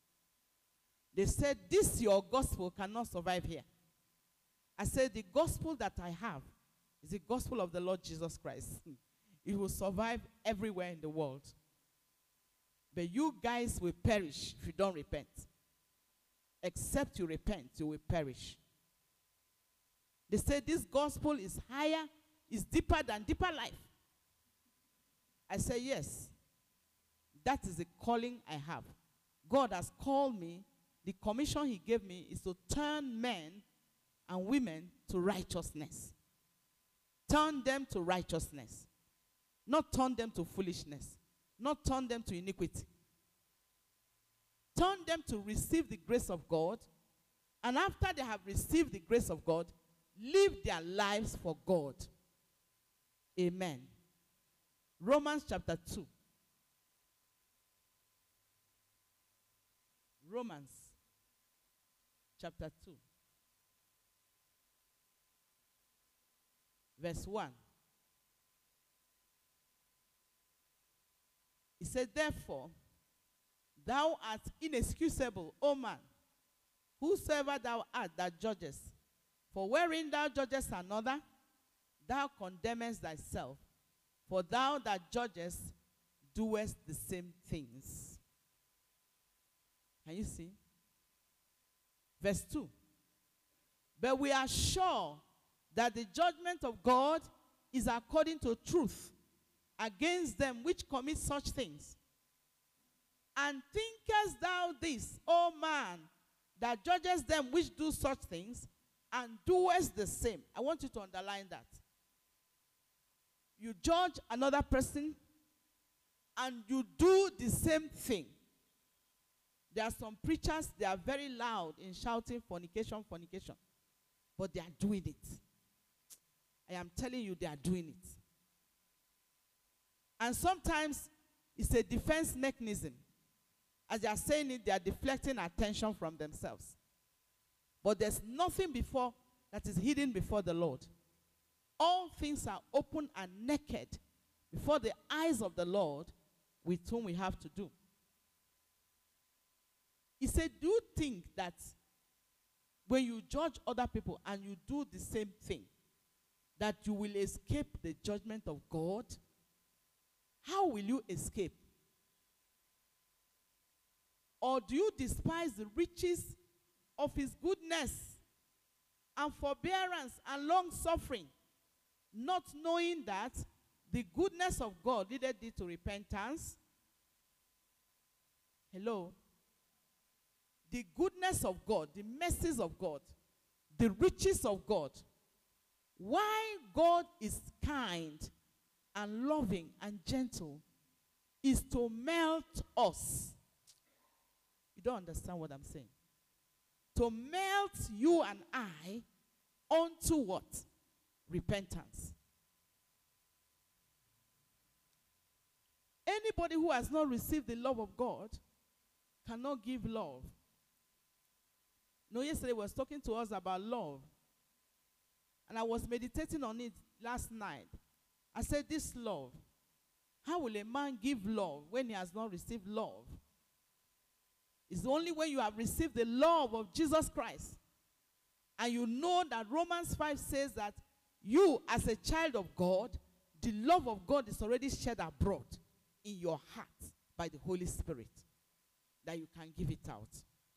Speaker 4: They said, this your gospel cannot survive here. I said, the gospel that I have is the gospel of the Lord Jesus Christ. It will survive everywhere in the world. But you guys will perish if you don't repent. Except you repent, you will perish. They said this gospel is higher, is deeper than deeper life. I said, yes. That is the calling I have. God has called me. The commission he gave me is to turn men and women to righteousness. Turn them to righteousness. Not turn them to foolishness. Not turn them to iniquity. Turn them to receive the grace of God. And after they have received the grace of God, live their lives for God. Amen. Romans chapter two. Romans chapter two. Verse one. He said, therefore, thou art inexcusable, O man, whosoever thou art that judgest. For wherein thou judgest another, thou condemnest thyself. For thou that judgest doest the same things. Can you see? Verse two. But we are sure that the judgment of God is according to truth against them which commit such things. And thinkest thou this, O man, that judges them which do such things, and doest the same? I want you to underline that. You judge another person, and you do the same thing. There are some preachers, they are very loud in shouting fornication, fornication. But they are doing it. I am telling you, they are doing it. And sometimes it's a defense mechanism. As they are saying it, they are deflecting attention from themselves. But there's nothing before that is hidden before the Lord. All things are open and naked before the eyes of the Lord, with whom we have to do. He said, do you think that when you judge other people and you do the same thing, that you will escape the judgment of God? How will you escape? Or do you despise the riches of his goodness and forbearance and long suffering, not knowing that the goodness of God leadeth thee to repentance? Hello? The goodness of God, the mercies of God, the riches of God. Why God is kind and loving and gentle is to melt us. You don't understand what I'm saying. To melt you and I onto what? Repentance. Anybody who has not received the love of God cannot give love. You know, yesterday was talking to us about love. And I was meditating on it last night. I said, this love, how will a man give love when he has not received love? It's only when you have received the love of Jesus Christ. And you know that Romans five says that you, as a child of God, the love of God is already shed abroad in your heart by the Holy Spirit, that you can give it out.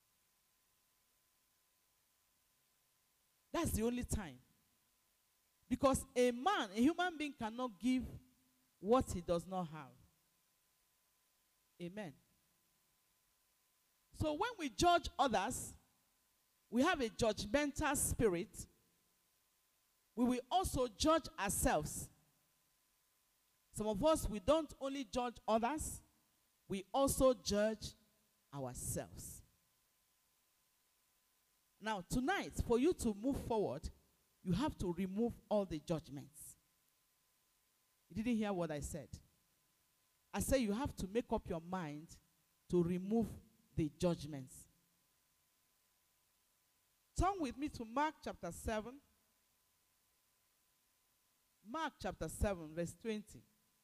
Speaker 4: That's the only time. Because a man, a human being, cannot give what he does not have. Amen. So when we judge others, we have a judgmental spirit. We will also judge ourselves. Some of us, we don't only judge others, we also judge ourselves. Now, tonight, for you to move forward, you have to remove all the judgments. You didn't hear what I said. I said you have to make up your mind to remove the judgments. Turn with me to Mark chapter seven. Mark chapter seven, verse twenty.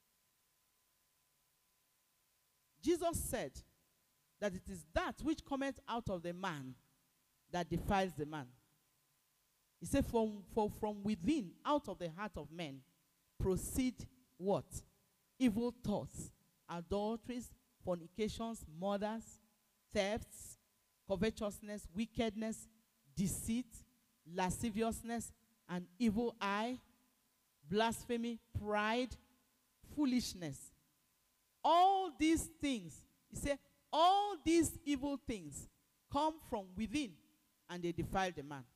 Speaker 4: Jesus said that it is that which cometh out of the man that defiles the man. He said, from, for, from within, out of the heart of men, proceed what? Evil thoughts, adulteries, fornications, murders, thefts, covetousness, wickedness, deceit, lasciviousness, an evil eye, blasphemy, pride, foolishness. All these things, he said, all these evil things come from within, and they defile the man.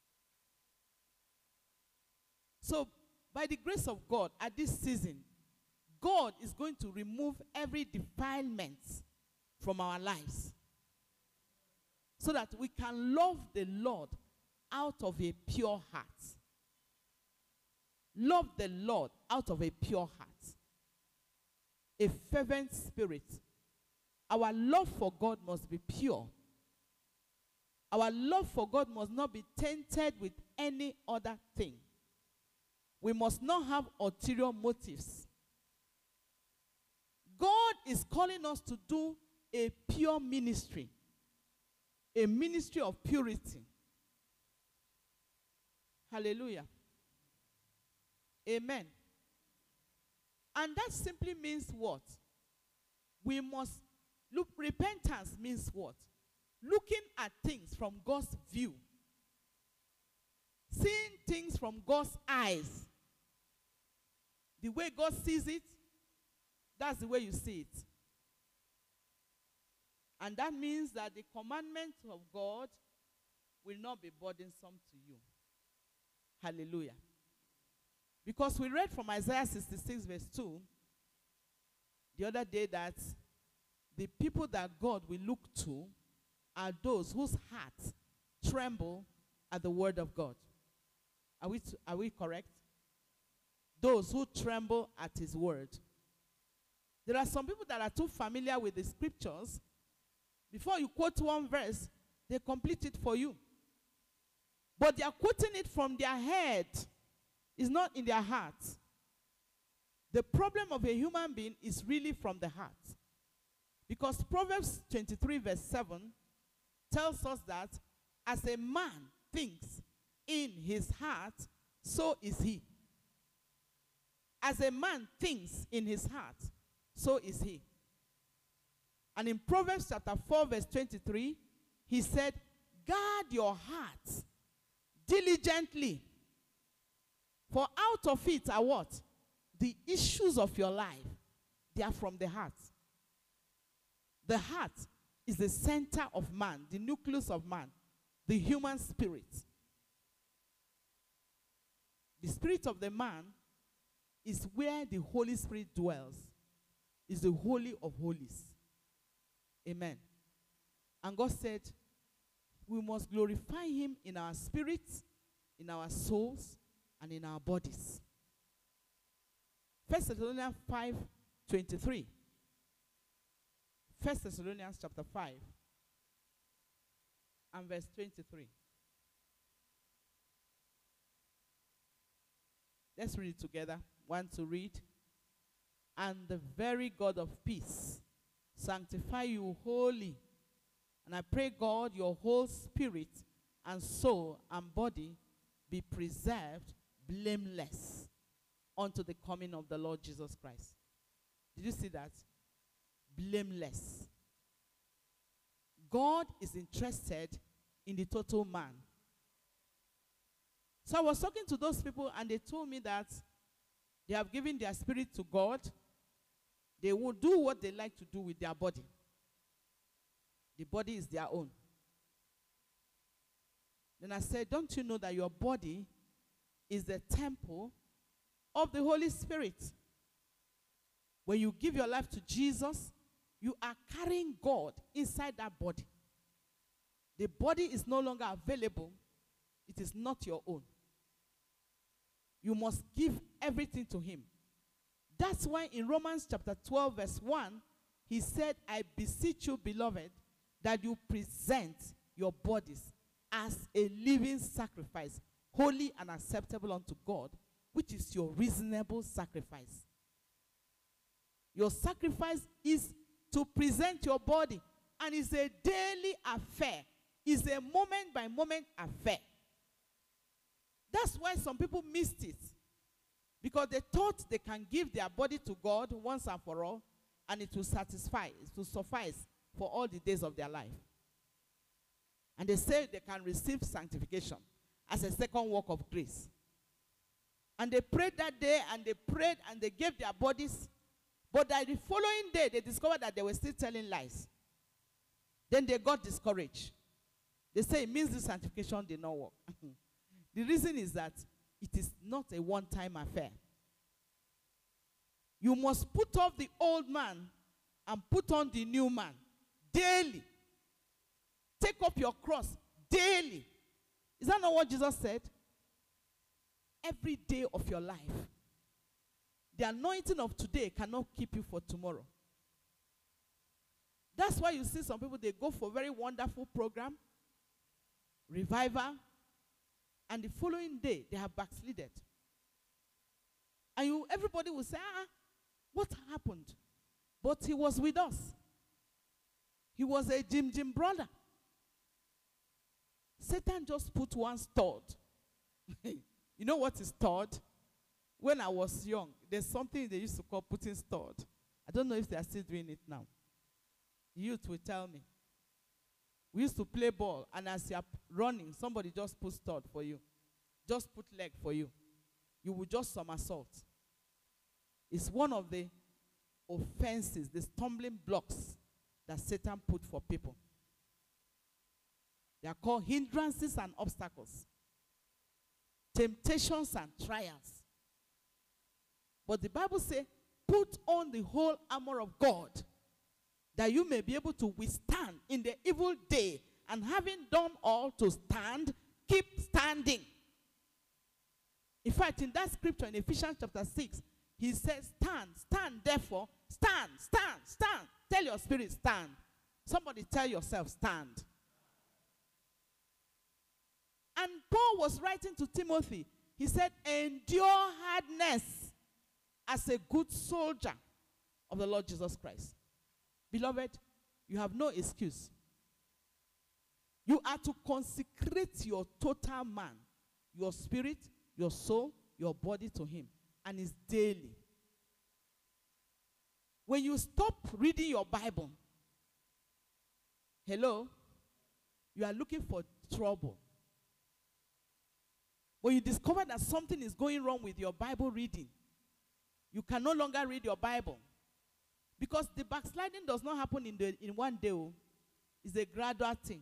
Speaker 4: So, by the grace of God, at this season, God is going to remove every defilement from our lives, so that we can love the Lord out of a pure heart. Love the Lord out of a pure heart. A fervent spirit. Our love for God must be pure. Our love for God must not be tainted with any other thing. We must not have ulterior motives. God is calling us to do a pure ministry. A ministry of purity. Hallelujah. Amen. And that simply means what? We must look, repentance means what? Looking at things from God's view. Seeing things from God's eyes. The way God sees it, that's the way you see it. And that means that the commandments of God will not be burdensome to you. Hallelujah. Because we read from Isaiah sixty-six verse two the other day that the people that God will look to are those whose hearts tremble at the word of God. Are we, t- are we correct? Those who tremble at his word. There are some people that are too familiar with the scriptures. Before you quote one verse, they complete it for you. But they are quoting it from their head. It's not in their heart. The problem of a human being is really from the heart. Because Proverbs twenty-three verse seven tells us that as a man thinks in his heart, so is he. As a man thinks in his heart, so is he. And in Proverbs chapter four verse twenty-three, he said, guard your heart diligently, for out of it are what? The issues of your life. They are from the heart. The heart is the center of man, the nucleus of man, the human spirit. The spirit of the man is where the Holy Spirit dwells. Is the Holy of Holies. Amen. And God said, we must glorify him in our spirits, in our souls, and in our bodies. First Thessalonians five twenty-three. First Thessalonians chapter five and verse twenty-three. Let's read it together. One to read. And the very God of peace sanctify you wholly. And I pray, God, your whole spirit and soul and body be preserved blameless unto the coming of the Lord Jesus Christ. Did you see that? Blameless. God is interested in the total man. So I was talking to those people and they told me that they have given their spirit to God. They will do what they like to do with their body. The body is their own. Then I said, don't you know that your body is the temple of the Holy Spirit? When you give your life to Jesus, you are carrying God inside that body. The body is no longer available. It is not your own. You must give everything to him. That's why in Romans chapter twelve verse one, he said, I beseech you, beloved, that you present your bodies as a living sacrifice, holy and acceptable unto God, which is your reasonable sacrifice. Your sacrifice is to present your body, and it's a daily affair. It's a moment by moment affair. That's why some people missed it, because they thought they can give their body to God once and for all, and it will satisfy, it will suffice for all the days of their life. And they say they can receive sanctification as a second work of grace. And they prayed that day, and they prayed, and they gave their bodies. But that the following day, they discovered that they were still telling lies. Then they got discouraged. They say it means the sanctification did not work. The reason is that it is not a one-time affair. You must put off the old man and put on the new man daily. Take up your cross daily. Is that not what Jesus said? Every day of your life. The anointing of today cannot keep you for tomorrow. That's why you see some people, they go for a very wonderful program, revival, and the following day, they have backslided. And you, everybody will say, ah, what happened? But he was with us. He was a Jim Jim brother. Satan just put one stud. You know what is stud? When I was young, there's something they used to call putting stud. I don't know if they are still doing it now. The youth will tell me. We used to play ball, and as you are running, somebody just puts stud for you. just put leg for you. You will just somersault. It's one of the offenses, the stumbling blocks that Satan put for people. They are called hindrances and obstacles, temptations and trials. But the Bible says, put on the whole armor of God, that you may be able to withstand in the evil day, and having done all to stand, keep standing. In fact, in that scripture in Ephesians chapter six, he says, stand, stand, therefore, stand, stand, stand. Tell your spirit, stand. Somebody tell yourself, stand. And Paul was writing to Timothy. He said, endure hardness as a good soldier of the Lord Jesus Christ. Beloved, you have no excuse. You are to consecrate your total man, your spirit, your soul, your body to him. And it's daily. When you stop reading your Bible, hello, you are looking for trouble. When you discover that something is going wrong with your Bible reading, you can no longer read your Bible. Because the backsliding does not happen in, the, in one day. Oh. It's a gradual thing.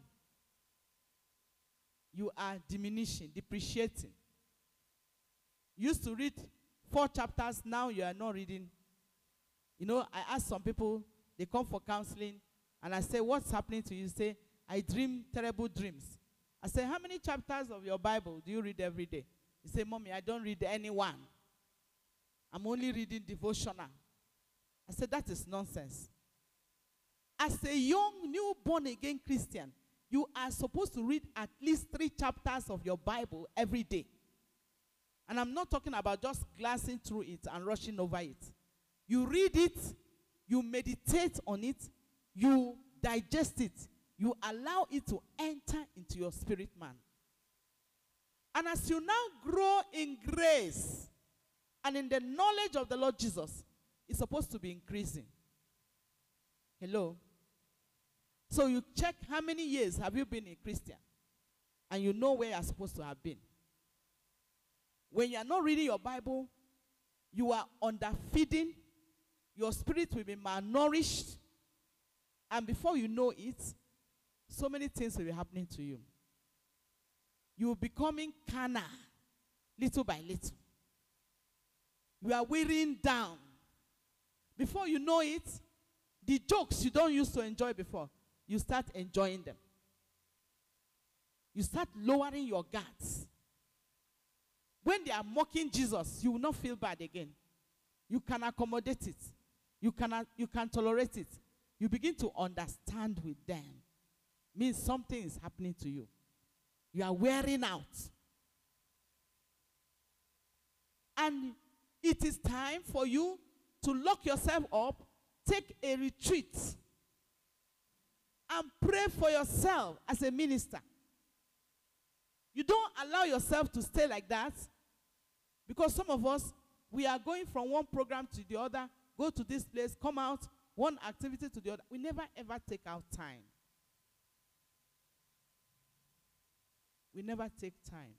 Speaker 4: You are diminishing, depreciating. You used to read four chapters, now you are not reading. You know, I ask some people, they come for counseling, and I say, what's happening to you? You say, I dream terrible dreams. I say, how many chapters of your Bible do you read every day? You say, Mommy, I don't read any one. I'm only reading devotional. I said, that is nonsense. As a young, new born-again Christian, you are supposed to read at least three chapters of your Bible every day. And I'm not talking about just glancing through it and rushing over it. You read it, you meditate on it, you digest it, you allow it to enter into your spirit man. And as you now grow in grace and in the knowledge of the Lord Jesus, it's supposed to be increasing. Hello? So you check how many years have you been a Christian, and you know where you're supposed to have been. When you are not reading your Bible, you are underfeeding, your spirit will be malnourished, and before you know it, so many things will be happening to you. You will be becoming carnal, little by little. You are wearing down. Before you know it, the jokes you don't used to enjoy before, you start enjoying them. You start lowering your guards. When they are mocking Jesus, you will not feel bad again. You can accommodate it. You can, you can tolerate it. You begin to understand with them. Means something is happening to you. You are wearing out. And it is time for you to lock yourself up, take a retreat, and pray for yourself as a minister. You don't allow yourself to stay like that, because some of us, we are going from one program to the other, go to this place, come out, one activity to the other. We never ever take out time. We never take time.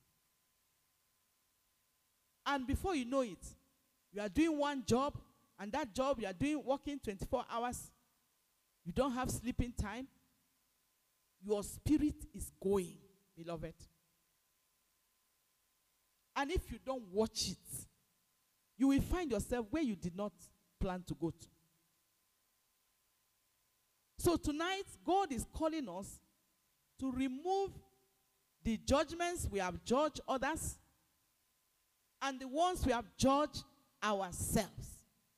Speaker 4: And before you know it, you are doing one job, and that job you are doing, working twenty-four hours. You don't have sleeping time. Your spirit is going, beloved. And if you don't watch it, you will find yourself where you did not plan to go to. So tonight, God is calling us to remove the judgments we have judged others and the ones we have judged ourselves.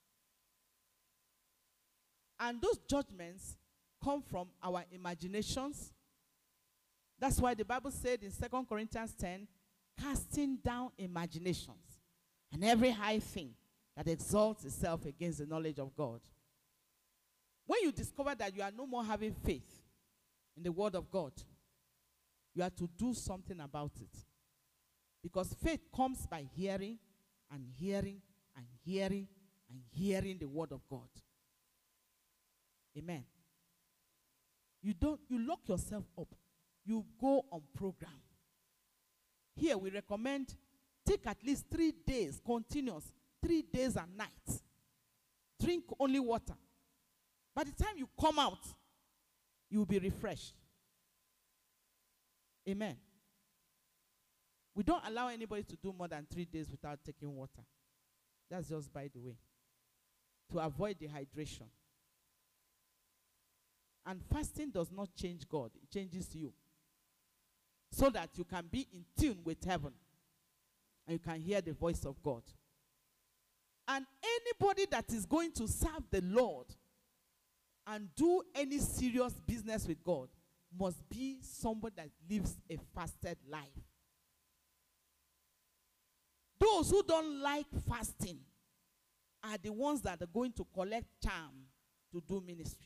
Speaker 4: And those judgments come from our imaginations. That's why the Bible said in Second Corinthians ten, casting down imaginations and every high thing that exalts itself against the knowledge of God. When you discover that you are no more having faith in the word of God, you have to do something about it. Because faith comes by hearing and hearing and hearing and hearing the word of God. Amen. You don't, you lock yourself up. You go on program. Here we recommend take at least three days continuous, three days and nights. Drink only water. By the time you come out, you will be refreshed. Amen. We don't allow anybody to do more than three days without taking water. That's just by the way. To avoid dehydration. And fasting does not change God. It changes you. So that you can be in tune with heaven. And you can hear the voice of God. And anybody that is going to serve the Lord and do any serious business with God must be somebody that lives a fasted life. Those who don't like fasting are the ones that are going to collect charm to do ministry.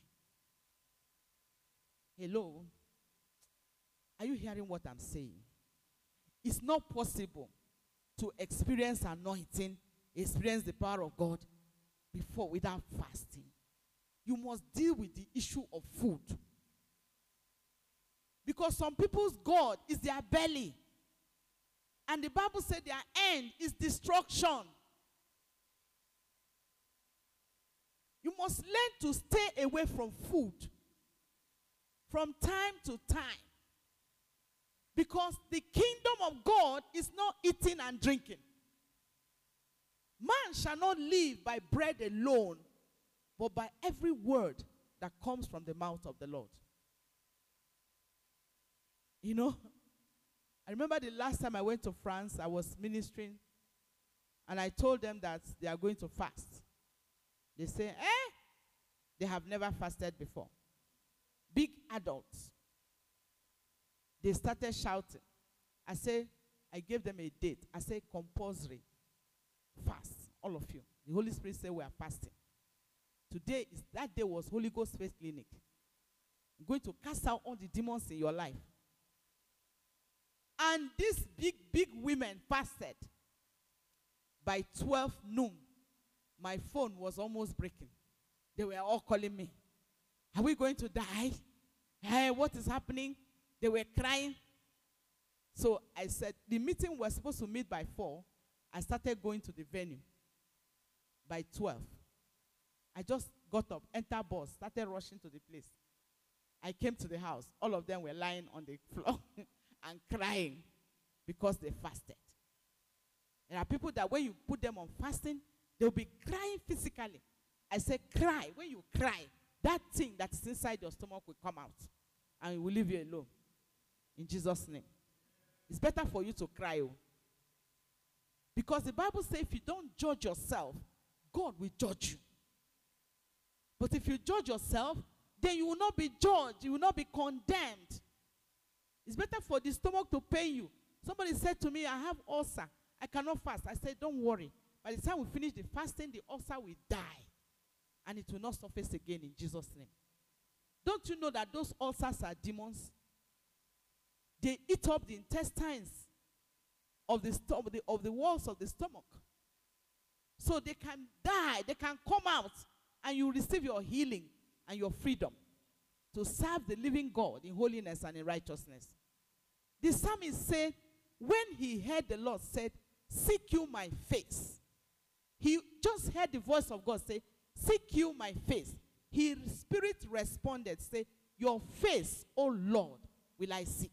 Speaker 4: Hello? Are you hearing what I'm saying? It's not possible to experience anointing, experience the power of God before without fasting. You must deal with the issue of food. Because some people's God is their belly. And the Bible said their end is destruction. You must learn to stay away from food from time to time. Because the kingdom of God is not eating and drinking. Man shall not live by bread alone, but by every word that comes from the mouth of the Lord. You know, I remember the last time I went to France, I was ministering, and I told them that they are going to fast. They say, eh? They have never fasted before. Big adults. They started shouting. I say, I gave them a date. I say, compulsory. Fast, all of you. The Holy Spirit said we are fasting. Today, is that day was Holy Ghost Faith Clinic. I'm going to cast out all the demons in your life. And these big, big women fasted. By twelve noon, my phone was almost breaking. They were all calling me. Are we going to die? Hey, what is happening? They were crying. So I said, the meeting was supposed to meet by four. I started going to the venue by twelve. I just got up, entered bus, started rushing to the place. I came to the house. All of them were lying on the floor and crying because they fasted. There are people that when you put them on fasting, they'll be crying physically. I say, cry. When you cry, that thing that is inside your stomach will come out and it will leave you alone. In Jesus' name. It's better for you to cry. Oh. Because the Bible says if you don't judge yourself, God will judge you. But if you judge yourself, then you will not be judged. You will not be condemned. It's better for the stomach to pain you. Somebody said to me, I have ulcer. I cannot fast. I said, don't worry. By the time we finish the fasting, the ulcer will die. And it will not surface again in Jesus' name. Don't you know that those ulcers are demons? They eat up the intestines of the, of the, of the walls of the stomach. So they can die. They can come out. And you receive your healing and your freedom to serve the living God in holiness and in righteousness. The psalmist said, when he heard the Lord said, seek you my face. He just heard the voice of God say, seek you my face. His spirit responded, say, your face, O Lord, will I seek.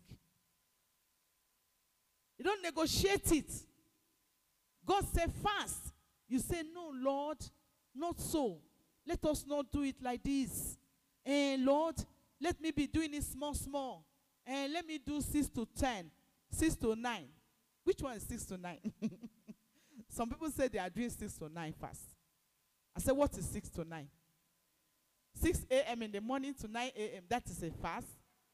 Speaker 4: You don't negotiate it. God said fast. You say, no, Lord, not so. Let us not do it like this. And Lord, let me be doing it small, small. And let me do six to ten, six to nine. Which one is six to nine? Some people say they are doing six to nine fast. I said, what is six to nine? six a m in the morning to nine a m That is a fast.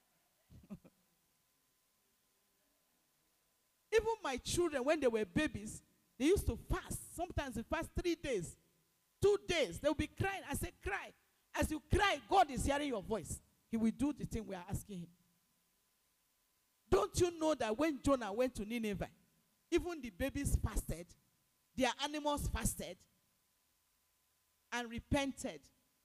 Speaker 4: Even my children, when they were babies, they used to fast. Sometimes they fast three days. Two days, they'll be crying. I say, cry. As you cry, God is hearing your voice. He will do the thing we are asking him. Don't you know that when Jonah went to Nineveh, even the babies fasted, their animals fasted, and repented.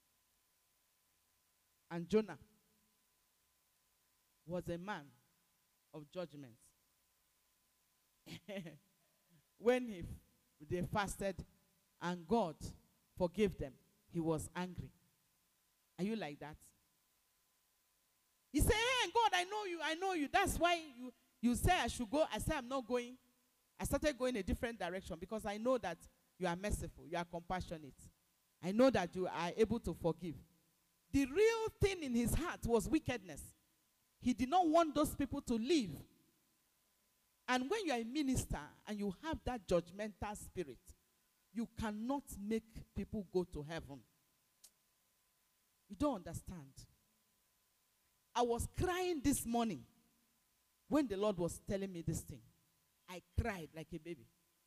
Speaker 4: And Jonah was a man of judgment. when he, they fasted and God forgave them, he was angry. Are you like that? He said, hey, God, I know you, I know you. That's why you, you say I should go. I said, I'm not going. I started going a different direction because I know that you are merciful, you are compassionate. I know that you are able to forgive. The real thing in his heart was wickedness. He did not want those people to live. And when you are a minister and you have that judgmental spirit, you cannot make people go to heaven. You don't understand. I was crying this morning when the Lord was telling me this thing. I cried like a baby.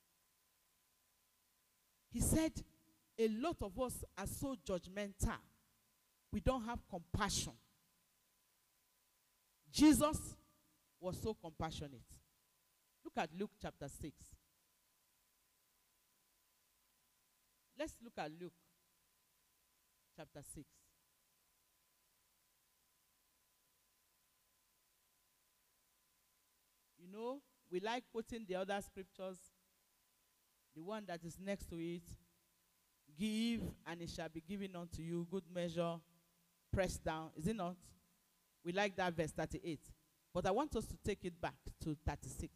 Speaker 4: He said, a lot of us are so judgmental. We don't have compassion. Jesus was so compassionate. Look at Luke chapter six. Let's look at Luke chapter six. You know, we like putting the other scriptures, the one that is next to it. Give, and it shall be given unto you, good measure, pressed down. Is it not? We like that verse thirty-eight. But I want us to take it back to thirty-six.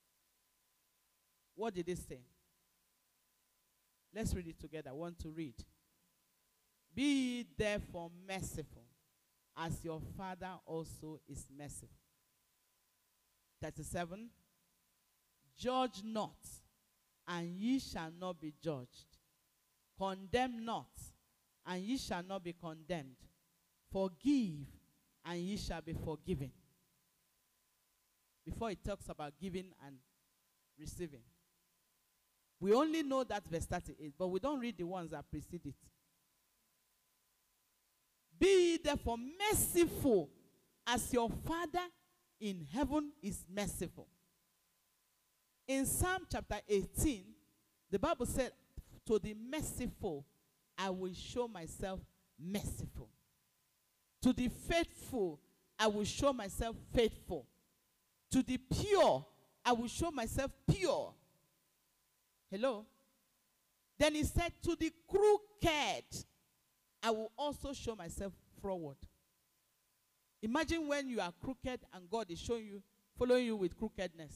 Speaker 4: What did it say? Let's read it together. I want to read. Be ye therefore merciful, as your Father also is merciful. thirty-seven. Judge not, and ye shall not be judged. Condemn not, and ye shall not be condemned. Forgive, and ye shall be forgiven. Before it talks about giving and receiving. We only know that verse thirty-eight, but we don't read the ones that precede it. Be ye therefore merciful, as your Father in heaven is merciful. In Psalm chapter eighteen, the Bible said, to the merciful, I will show myself merciful. To the faithful, I will show myself faithful. To the pure, I will show myself pure. Hello? Then he said, to the crooked, I will also show myself forward. Imagine when you are crooked and God is showing you, following you with crookedness.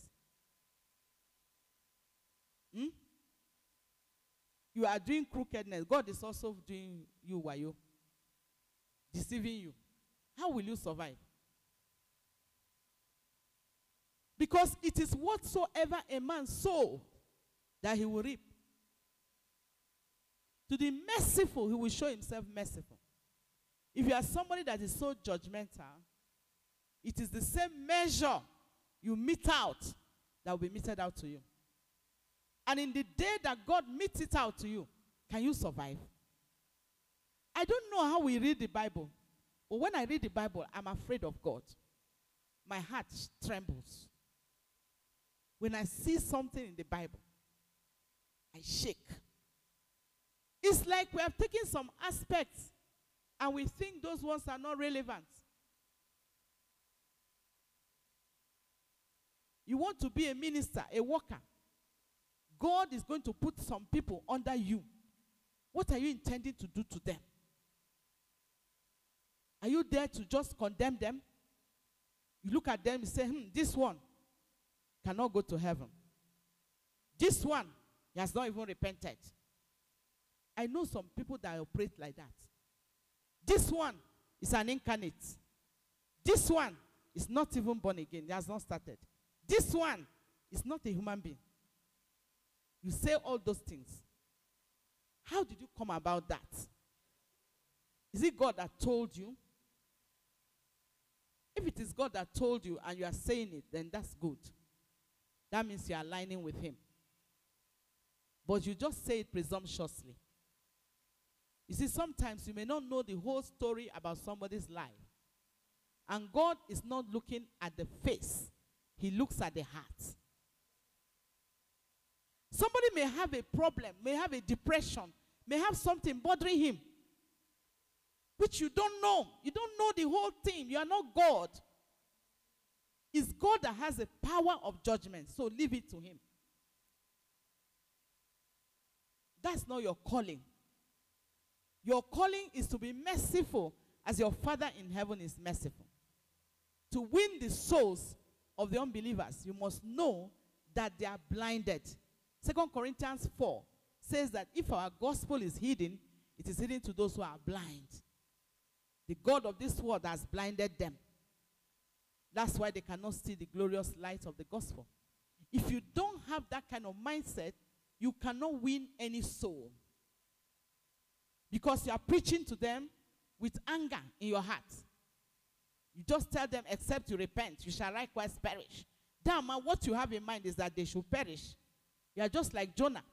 Speaker 4: Hmm? You are doing crookedness. God is also doing you wayo, deceiving you. How will you survive? Because it is whatsoever a man sow that he will reap. To the merciful, he will show himself merciful. If you are somebody that is so judgmental, it is the same measure you mete out that will be meted out to you. And in the day that God meets it out to you, can you survive? I don't know how we read the Bible, but when I read the Bible, I'm afraid of God. My heart trembles. When I see something in the Bible, I shake. It's like we have taken some aspects and we think those ones are not relevant. You want to be a minister, a worker. God is going to put some people under you. What are you intending to do to them? Are you there to just condemn them? You look at them and say, hmm, this one cannot go to heaven. This one, he has not even repented. I know some people that operate like that. This one is an incarnate. This one is not even born again. He has not started. This one is not a human being. You say all those things. How did you come about that? Is it God that told you? If it is God that told you and you are saying it, then that's good. That means you are aligning with him. But you just say it presumptuously. You see, sometimes you may not know the whole story about somebody's life. And God is not looking at the face. He looks at the heart. Somebody may have a problem, may have a depression, may have something bothering him, which you don't know. You don't know the whole thing. You are not God. It's God that has the power of judgment, so leave it to him. That's not your calling. Your calling is to be merciful as your Father in heaven is merciful. To win the souls of the unbelievers, you must know that they are blinded. Second Corinthians four says that if our gospel is hidden, it is hidden to those who are blind. The God of this world has blinded them. That's why they cannot see the glorious light of the gospel. If you don't have that kind of mindset, you cannot win any soul. Because you are preaching to them with anger in your heart. You just tell them, except you repent, you shall likewise perish. Damn, man, what you have in mind is that they should perish. You are just like Jonah.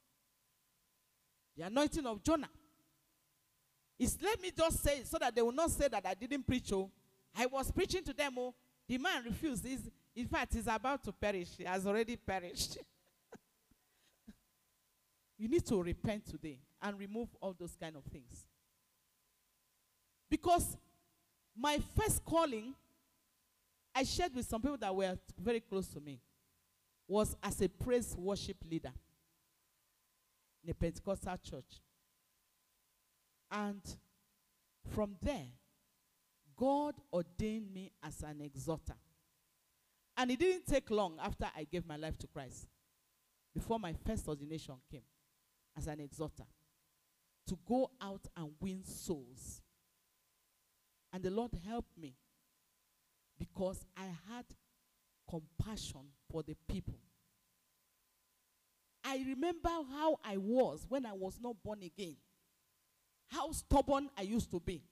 Speaker 4: The anointing of Jonah. It's, let me just say it so that they will not say that I didn't preach. Oh, I was preaching to them. Oh, the man refused. He's, in fact, he's about to perish. He has already perished. You need to repent today and remove all those kind of things. Because my first calling, I shared with some people that were very close to me, was as a praise worship leader in a Pentecostal church. And from there, God ordained me as an exhorter. And it didn't take long after I gave my life to Christ, before my first ordination came, as an exhorter, to go out and win souls. And the Lord helped me because I had compassion for the people. I remember how I was when I was not born again, how stubborn I used to be,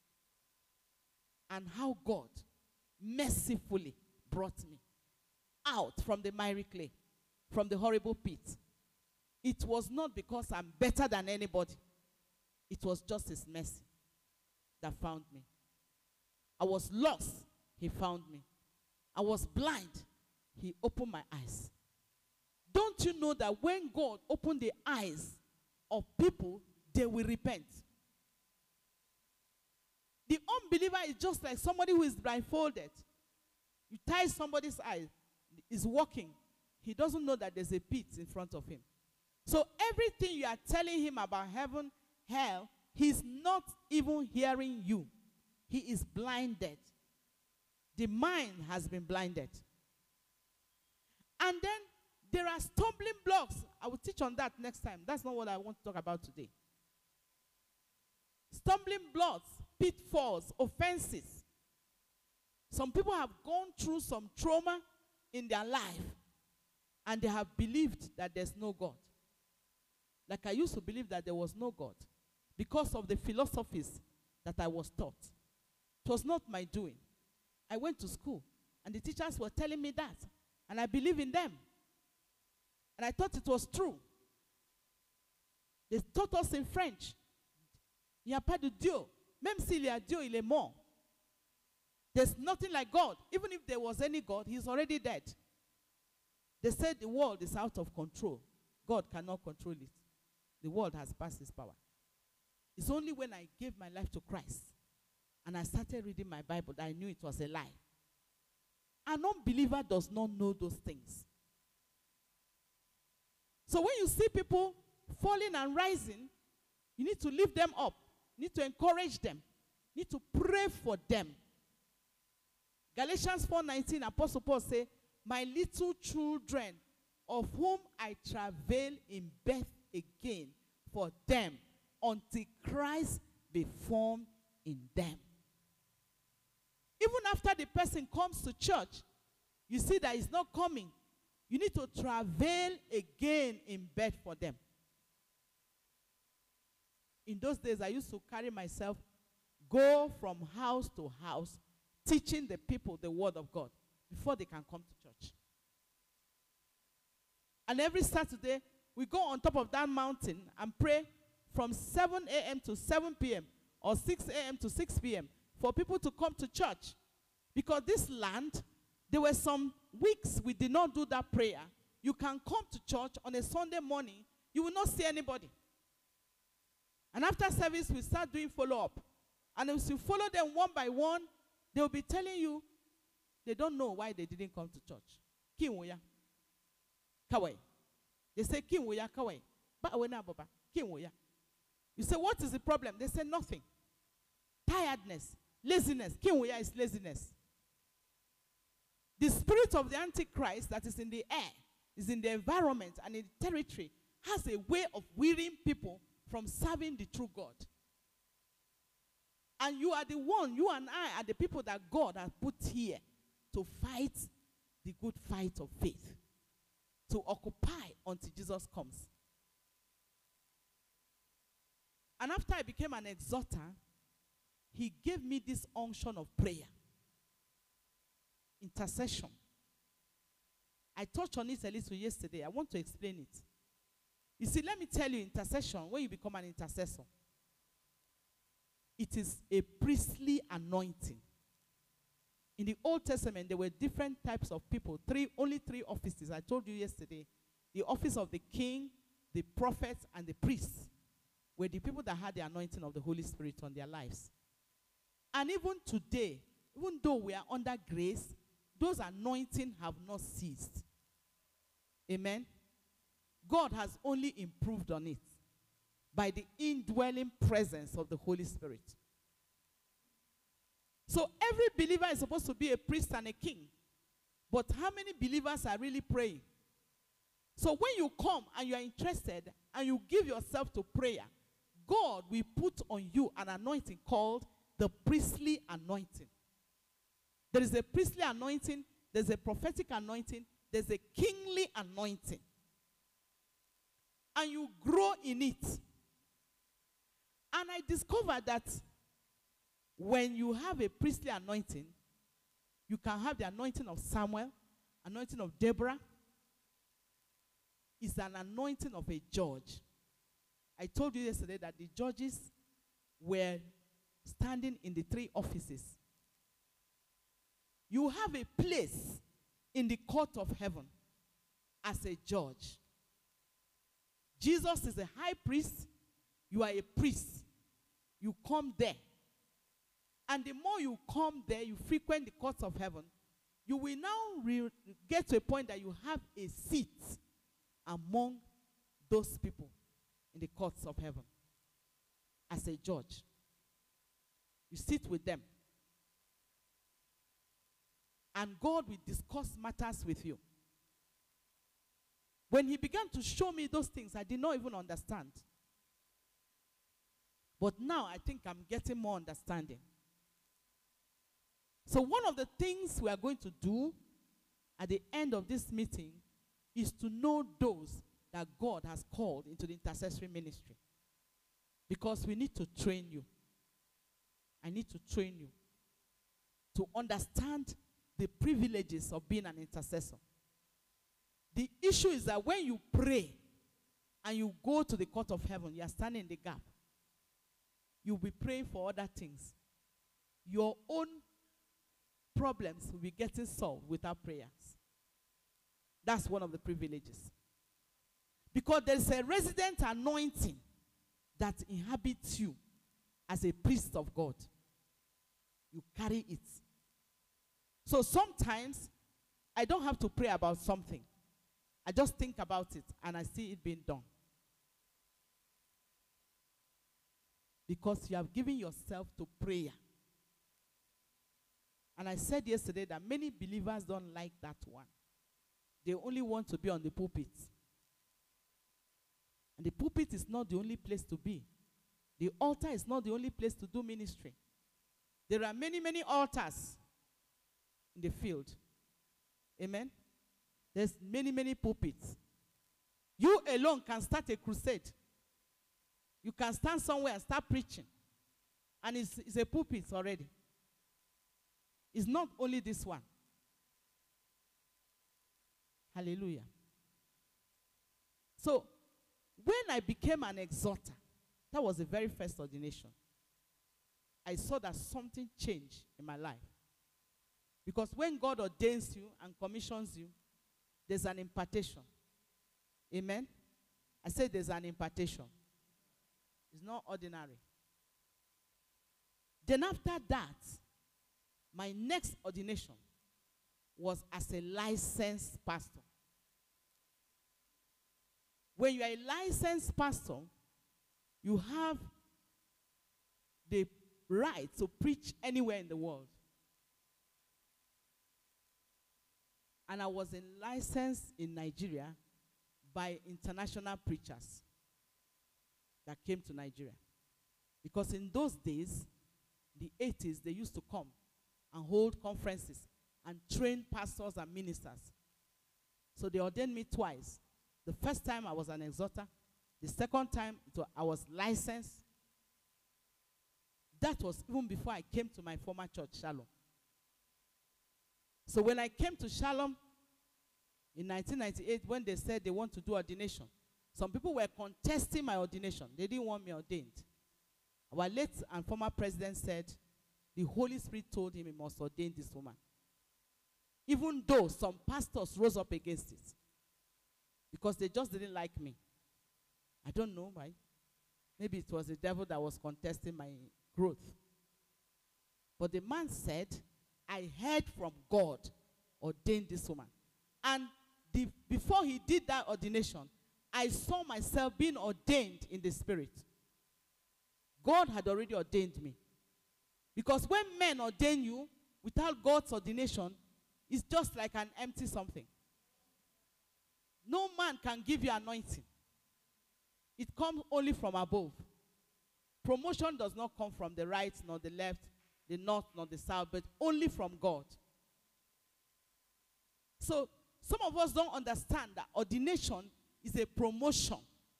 Speaker 4: and how God mercifully brought me out from the miry clay, from the horrible pit. It was not because I'm better than anybody. It was just his mercy that found me. I was lost, he found me. I was blind, he opened my eyes. Don't you know that when God opened the eyes of people, they will repent? The unbeliever is just like somebody who is blindfolded. You tie somebody's eye, is walking. He doesn't know that there's a pit in front of him. So everything you are telling him about heaven, hell, he's not even hearing you. He is blinded. The mind has been blinded. And then there are stumbling blocks. I will teach on that next time. That's not what I want to talk about today. Stumbling blocks, pitfalls, offenses. Some people have gone through some trauma in their life, and they have believed that there's no God. Like I used to believe that there was no God because of the philosophies that I was taught. It was not my doing. I went to school, and the teachers were telling me that, and I believe in them. And I thought it was true. They taught us in French. Il n'y a pas de Dieu. Même s'il y a Dieu, il est mort. There's nothing like God. Even if there was any God, he's already dead. They said the world is out of control. God cannot control it. The world has passed his power. It's only when I gave my life to Christ and I started reading my Bible that I knew it was a lie. An unbeliever does not know those things. So when you see people falling and rising, you need to lift them up. You need to encourage them. You need to pray for them. Galatians four nineteen, Apostle Paul says, my little children, of whom I travail in birth again for them, until Christ be formed in them. Even after the person comes to church, you see that he's not coming. You need to travail again in bed for them. In those days, I used to carry myself, go from house to house, teaching the people the word of God before they can come to church. And every Saturday, we go on top of that mountain and pray from seven a m to seven p m or six a m to six p m for people to come to church. Because this land, there were some weeks we did not do that prayer. You can come to church on a Sunday morning, you will not see anybody. And after service, we start doing follow-up. And as you follow them one by one, they will be telling you, They don't know why they didn't come to church. Kinwoya. Kawai. They say kinwoya kawai. Ba awena baba. Kinwoya. You say, what is the problem? They say nothing. Tiredness, laziness. Kinwoya is laziness. The spirit of the Antichrist that is in the air, is in the environment and in the territory, has a way of wearying people from serving the true God. And you are the one, you and I are the people that God has put here to fight the good fight of faith, to occupy until Jesus comes. And after I became an exhorter, he gave me this unction of prayer. Intercession. I touched on it a little yesterday. I want to explain it. You see, let me tell you, intercession, when you become an intercessor, it is a priestly anointing. In the Old Testament, there were different types of people. Three, only three offices. I told you yesterday. The office of the king, the prophet, and the priest were the people that had the anointing of the Holy Spirit on their lives. And even today, even though we are under grace, those anointing have not ceased. Amen. God has only improved on it by the indwelling presence of the Holy Spirit. So every believer is supposed to be a priest and a king. But how many believers are really praying? So when you come and you are interested and you give yourself to prayer, God will put on you an anointing called the priestly anointing. There is a priestly anointing, there's a prophetic anointing, there's a kingly anointing. And you grow in it. And I discovered that when you have a priestly anointing, you can have the anointing of Samuel, anointing of Deborah. It's an anointing of a judge. I told you yesterday that the judges were standing in the three offices. You have a place in the court of heaven as a judge. Jesus is a high priest. You are a priest. You come there. And the more you come there, you frequent the courts of heaven, you will now re- get to a point that you have a seat among those people in the courts of heaven as a judge. You sit with them. And God will discuss matters with you. When he began to show me those things, I did not even understand. But now I think I'm getting more understanding. So one of the things we are going to do at the end of this meeting is to know those that God has called into the intercessory ministry. Because we need to train you. I need to train you to understand the privileges of being an intercessor. The issue is that when you pray and you go to the court of heaven, you are standing in the gap. You'll be praying for other things. Your own problems will be getting solved without prayers. That's one of the privileges. Because there's a resident anointing that inhabits you as a priest of God. You carry it. So sometimes I don't have to pray about something. I just think about it and I see it being done. Because you have given yourself to prayer. And I said yesterday that many believers don't like that one. They only want to be on the pulpit. And the pulpit is not the only place to be. The altar is not the only place to do ministry. There are many, many altars in the field. Amen? There's many, many pulpits. You alone can start a crusade. You can stand somewhere and start preaching. And it's, it's a pulpit already. It's not only this one. Hallelujah. So, when I became an exhorter, that was the very first ordination. I saw that something changed in my life. Because when God ordains you and commissions you, there's an impartation. Amen? I said there's an impartation. It's not ordinary. Then after that, my next ordination was as a licensed pastor. When you are a licensed pastor, you have the right to preach anywhere in the world. And I was licensed in Nigeria by international preachers that came to Nigeria. Because in those days, the eighties, they used to come and hold conferences and train pastors and ministers. So they ordained me twice. The first time I was an exhorter. The second time it was, I was licensed. That was even before I came to my former church, Shalom. So when I came to Shalom in nineteen ninety-eight, when they said they want to do ordination, some people were contesting my ordination. They didn't want me ordained. Our late and former president said the Holy Spirit told him he must ordain this woman. Even though some pastors rose up against it. Because they just didn't like me. I don't know why. Maybe it was the devil that was contesting my growth. But the man said, I heard from God, ordain this woman. And the, before he did that ordination, I saw myself being ordained in the spirit. God had already ordained me. Because when men ordain you without God's ordination, it's just like an empty something. No man can give you anointing. It comes only from above. Promotion does not come from the right, nor the left, the north, nor the south, but only from God. So, some of us don't understand that ordination is a promotion.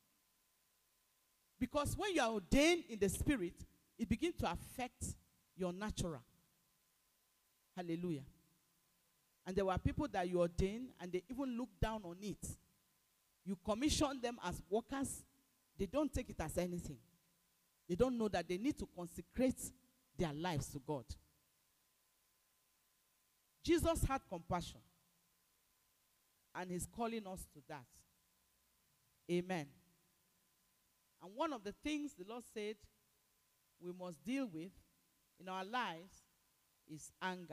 Speaker 4: Because when you are ordained in the spirit, it begins to affect your natural. Hallelujah. And there were people that you ordained, and they even look down on it. You commission them as workers. They don't take it as anything. They don't know that they need to consecrate their lives to God. Jesus had compassion. And he's calling us to that. Amen. And one of the things the Lord said we must deal with in our lives is anger.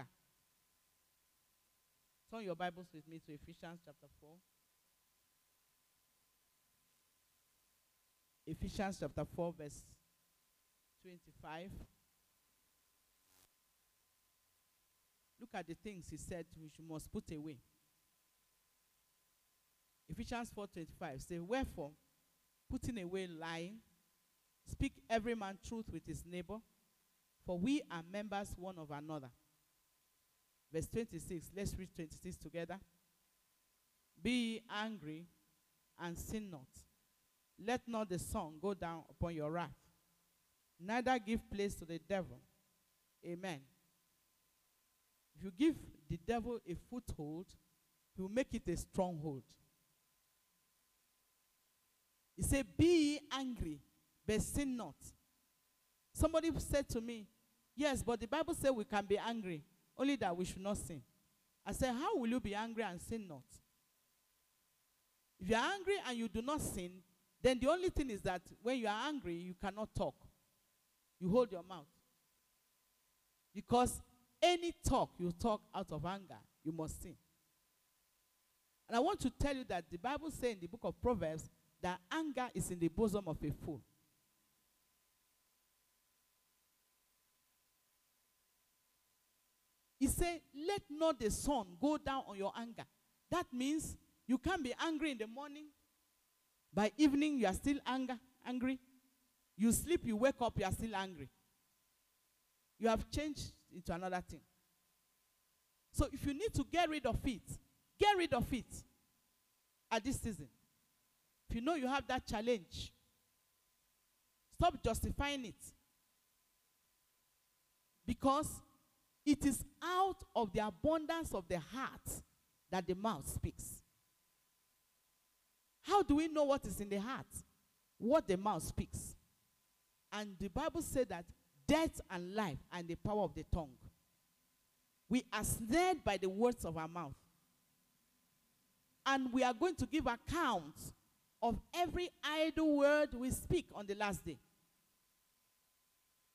Speaker 4: Turn your Bibles with me to Ephesians chapter four. Ephesians chapter four, verse twenty-five. Look at the things he said we must put away. Ephesians four twenty-five says, wherefore, putting away lying, speak every man truth with his neighbor, for we are members one of another. Verse twenty-six, let's read twenty-six together. Be ye angry and sin not. Let not the sun go down upon your wrath. Neither give place to the devil. Amen. If you give the devil a foothold, he will make it a stronghold. He said, be ye angry, but sin not. Somebody said to me, yes, but the Bible says we can be angry, only that we should not sin. I said, how will you be angry and sin not? If you are angry and you do not sin, then the only thing is that when you are angry, you cannot talk. You hold your mouth. Because any talk you talk out of anger, you must sin. And I want to tell you that the Bible says in the book of Proverbs that anger is in the bosom of a fool. He said, let not the sun go down on your anger. That means you can't be angry in the morning. By evening, you are still anger, angry. You sleep, you wake up, you are still angry. You have changed into another thing. So if you need to get rid of it, get rid of it at this season. If you know you have that challenge, stop justifying it. Because it is out of the abundance of the heart that the mouth speaks. How do we know what is in the heart? What the mouth speaks. And the Bible said that death and life are in the power of the tongue. We are snared by the words of our mouth. And we are going to give account of every idle word we speak on the last day.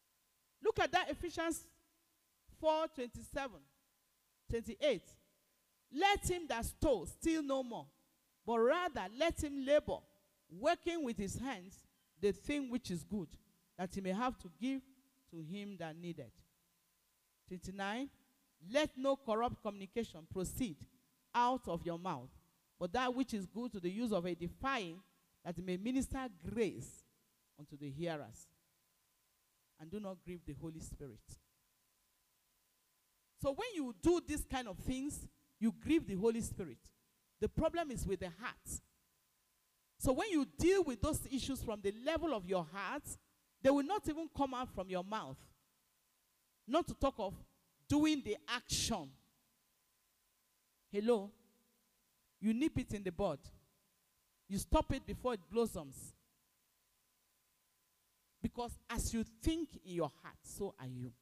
Speaker 4: Look at that, Ephesians four twenty-seven, twenty-eight. Let him that stole steal no more, but rather let him labor, working with his hands the thing which is good, that he may have to give to him that needed. twenty-nine. Let no corrupt communication proceed out of your mouth, but that which is good to the use of edifying, that it may minister grace unto the hearers. And do not grieve the Holy Spirit. So when you do these kind of things, you grieve the Holy Spirit. The problem is with the heart. So when you deal with those issues from the level of your heart, they will not even come out from your mouth. Not to talk of doing the action. Hello? You nip it in the bud. You stop it before it blossoms. Because as you think in your heart, so are you.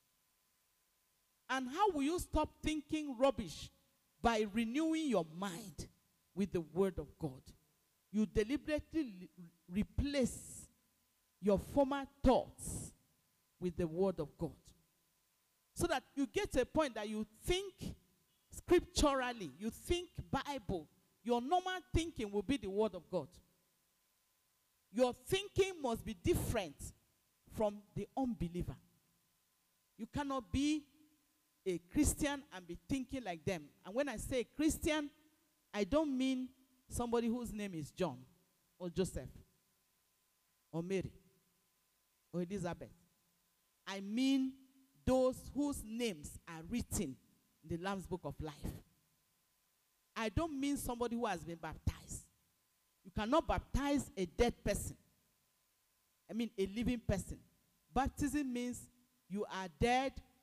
Speaker 4: And how will you stop thinking rubbish? By renewing your mind with the word of God. You deliberately replace your former thoughts with the word of God. So that you get to a point that you think scripturally, you think Bible. Your normal thinking will be the word of God. Your thinking must be different from the unbeliever. You cannot be a Christian and be thinking like them. And when I say Christian, I don't mean somebody whose name is John or Joseph or Mary or Elizabeth. I mean those whose names are written in the Lamb's Book of Life. I don't mean somebody who has been baptized. You cannot baptize a dead person. I mean a living person. Baptism means you are dead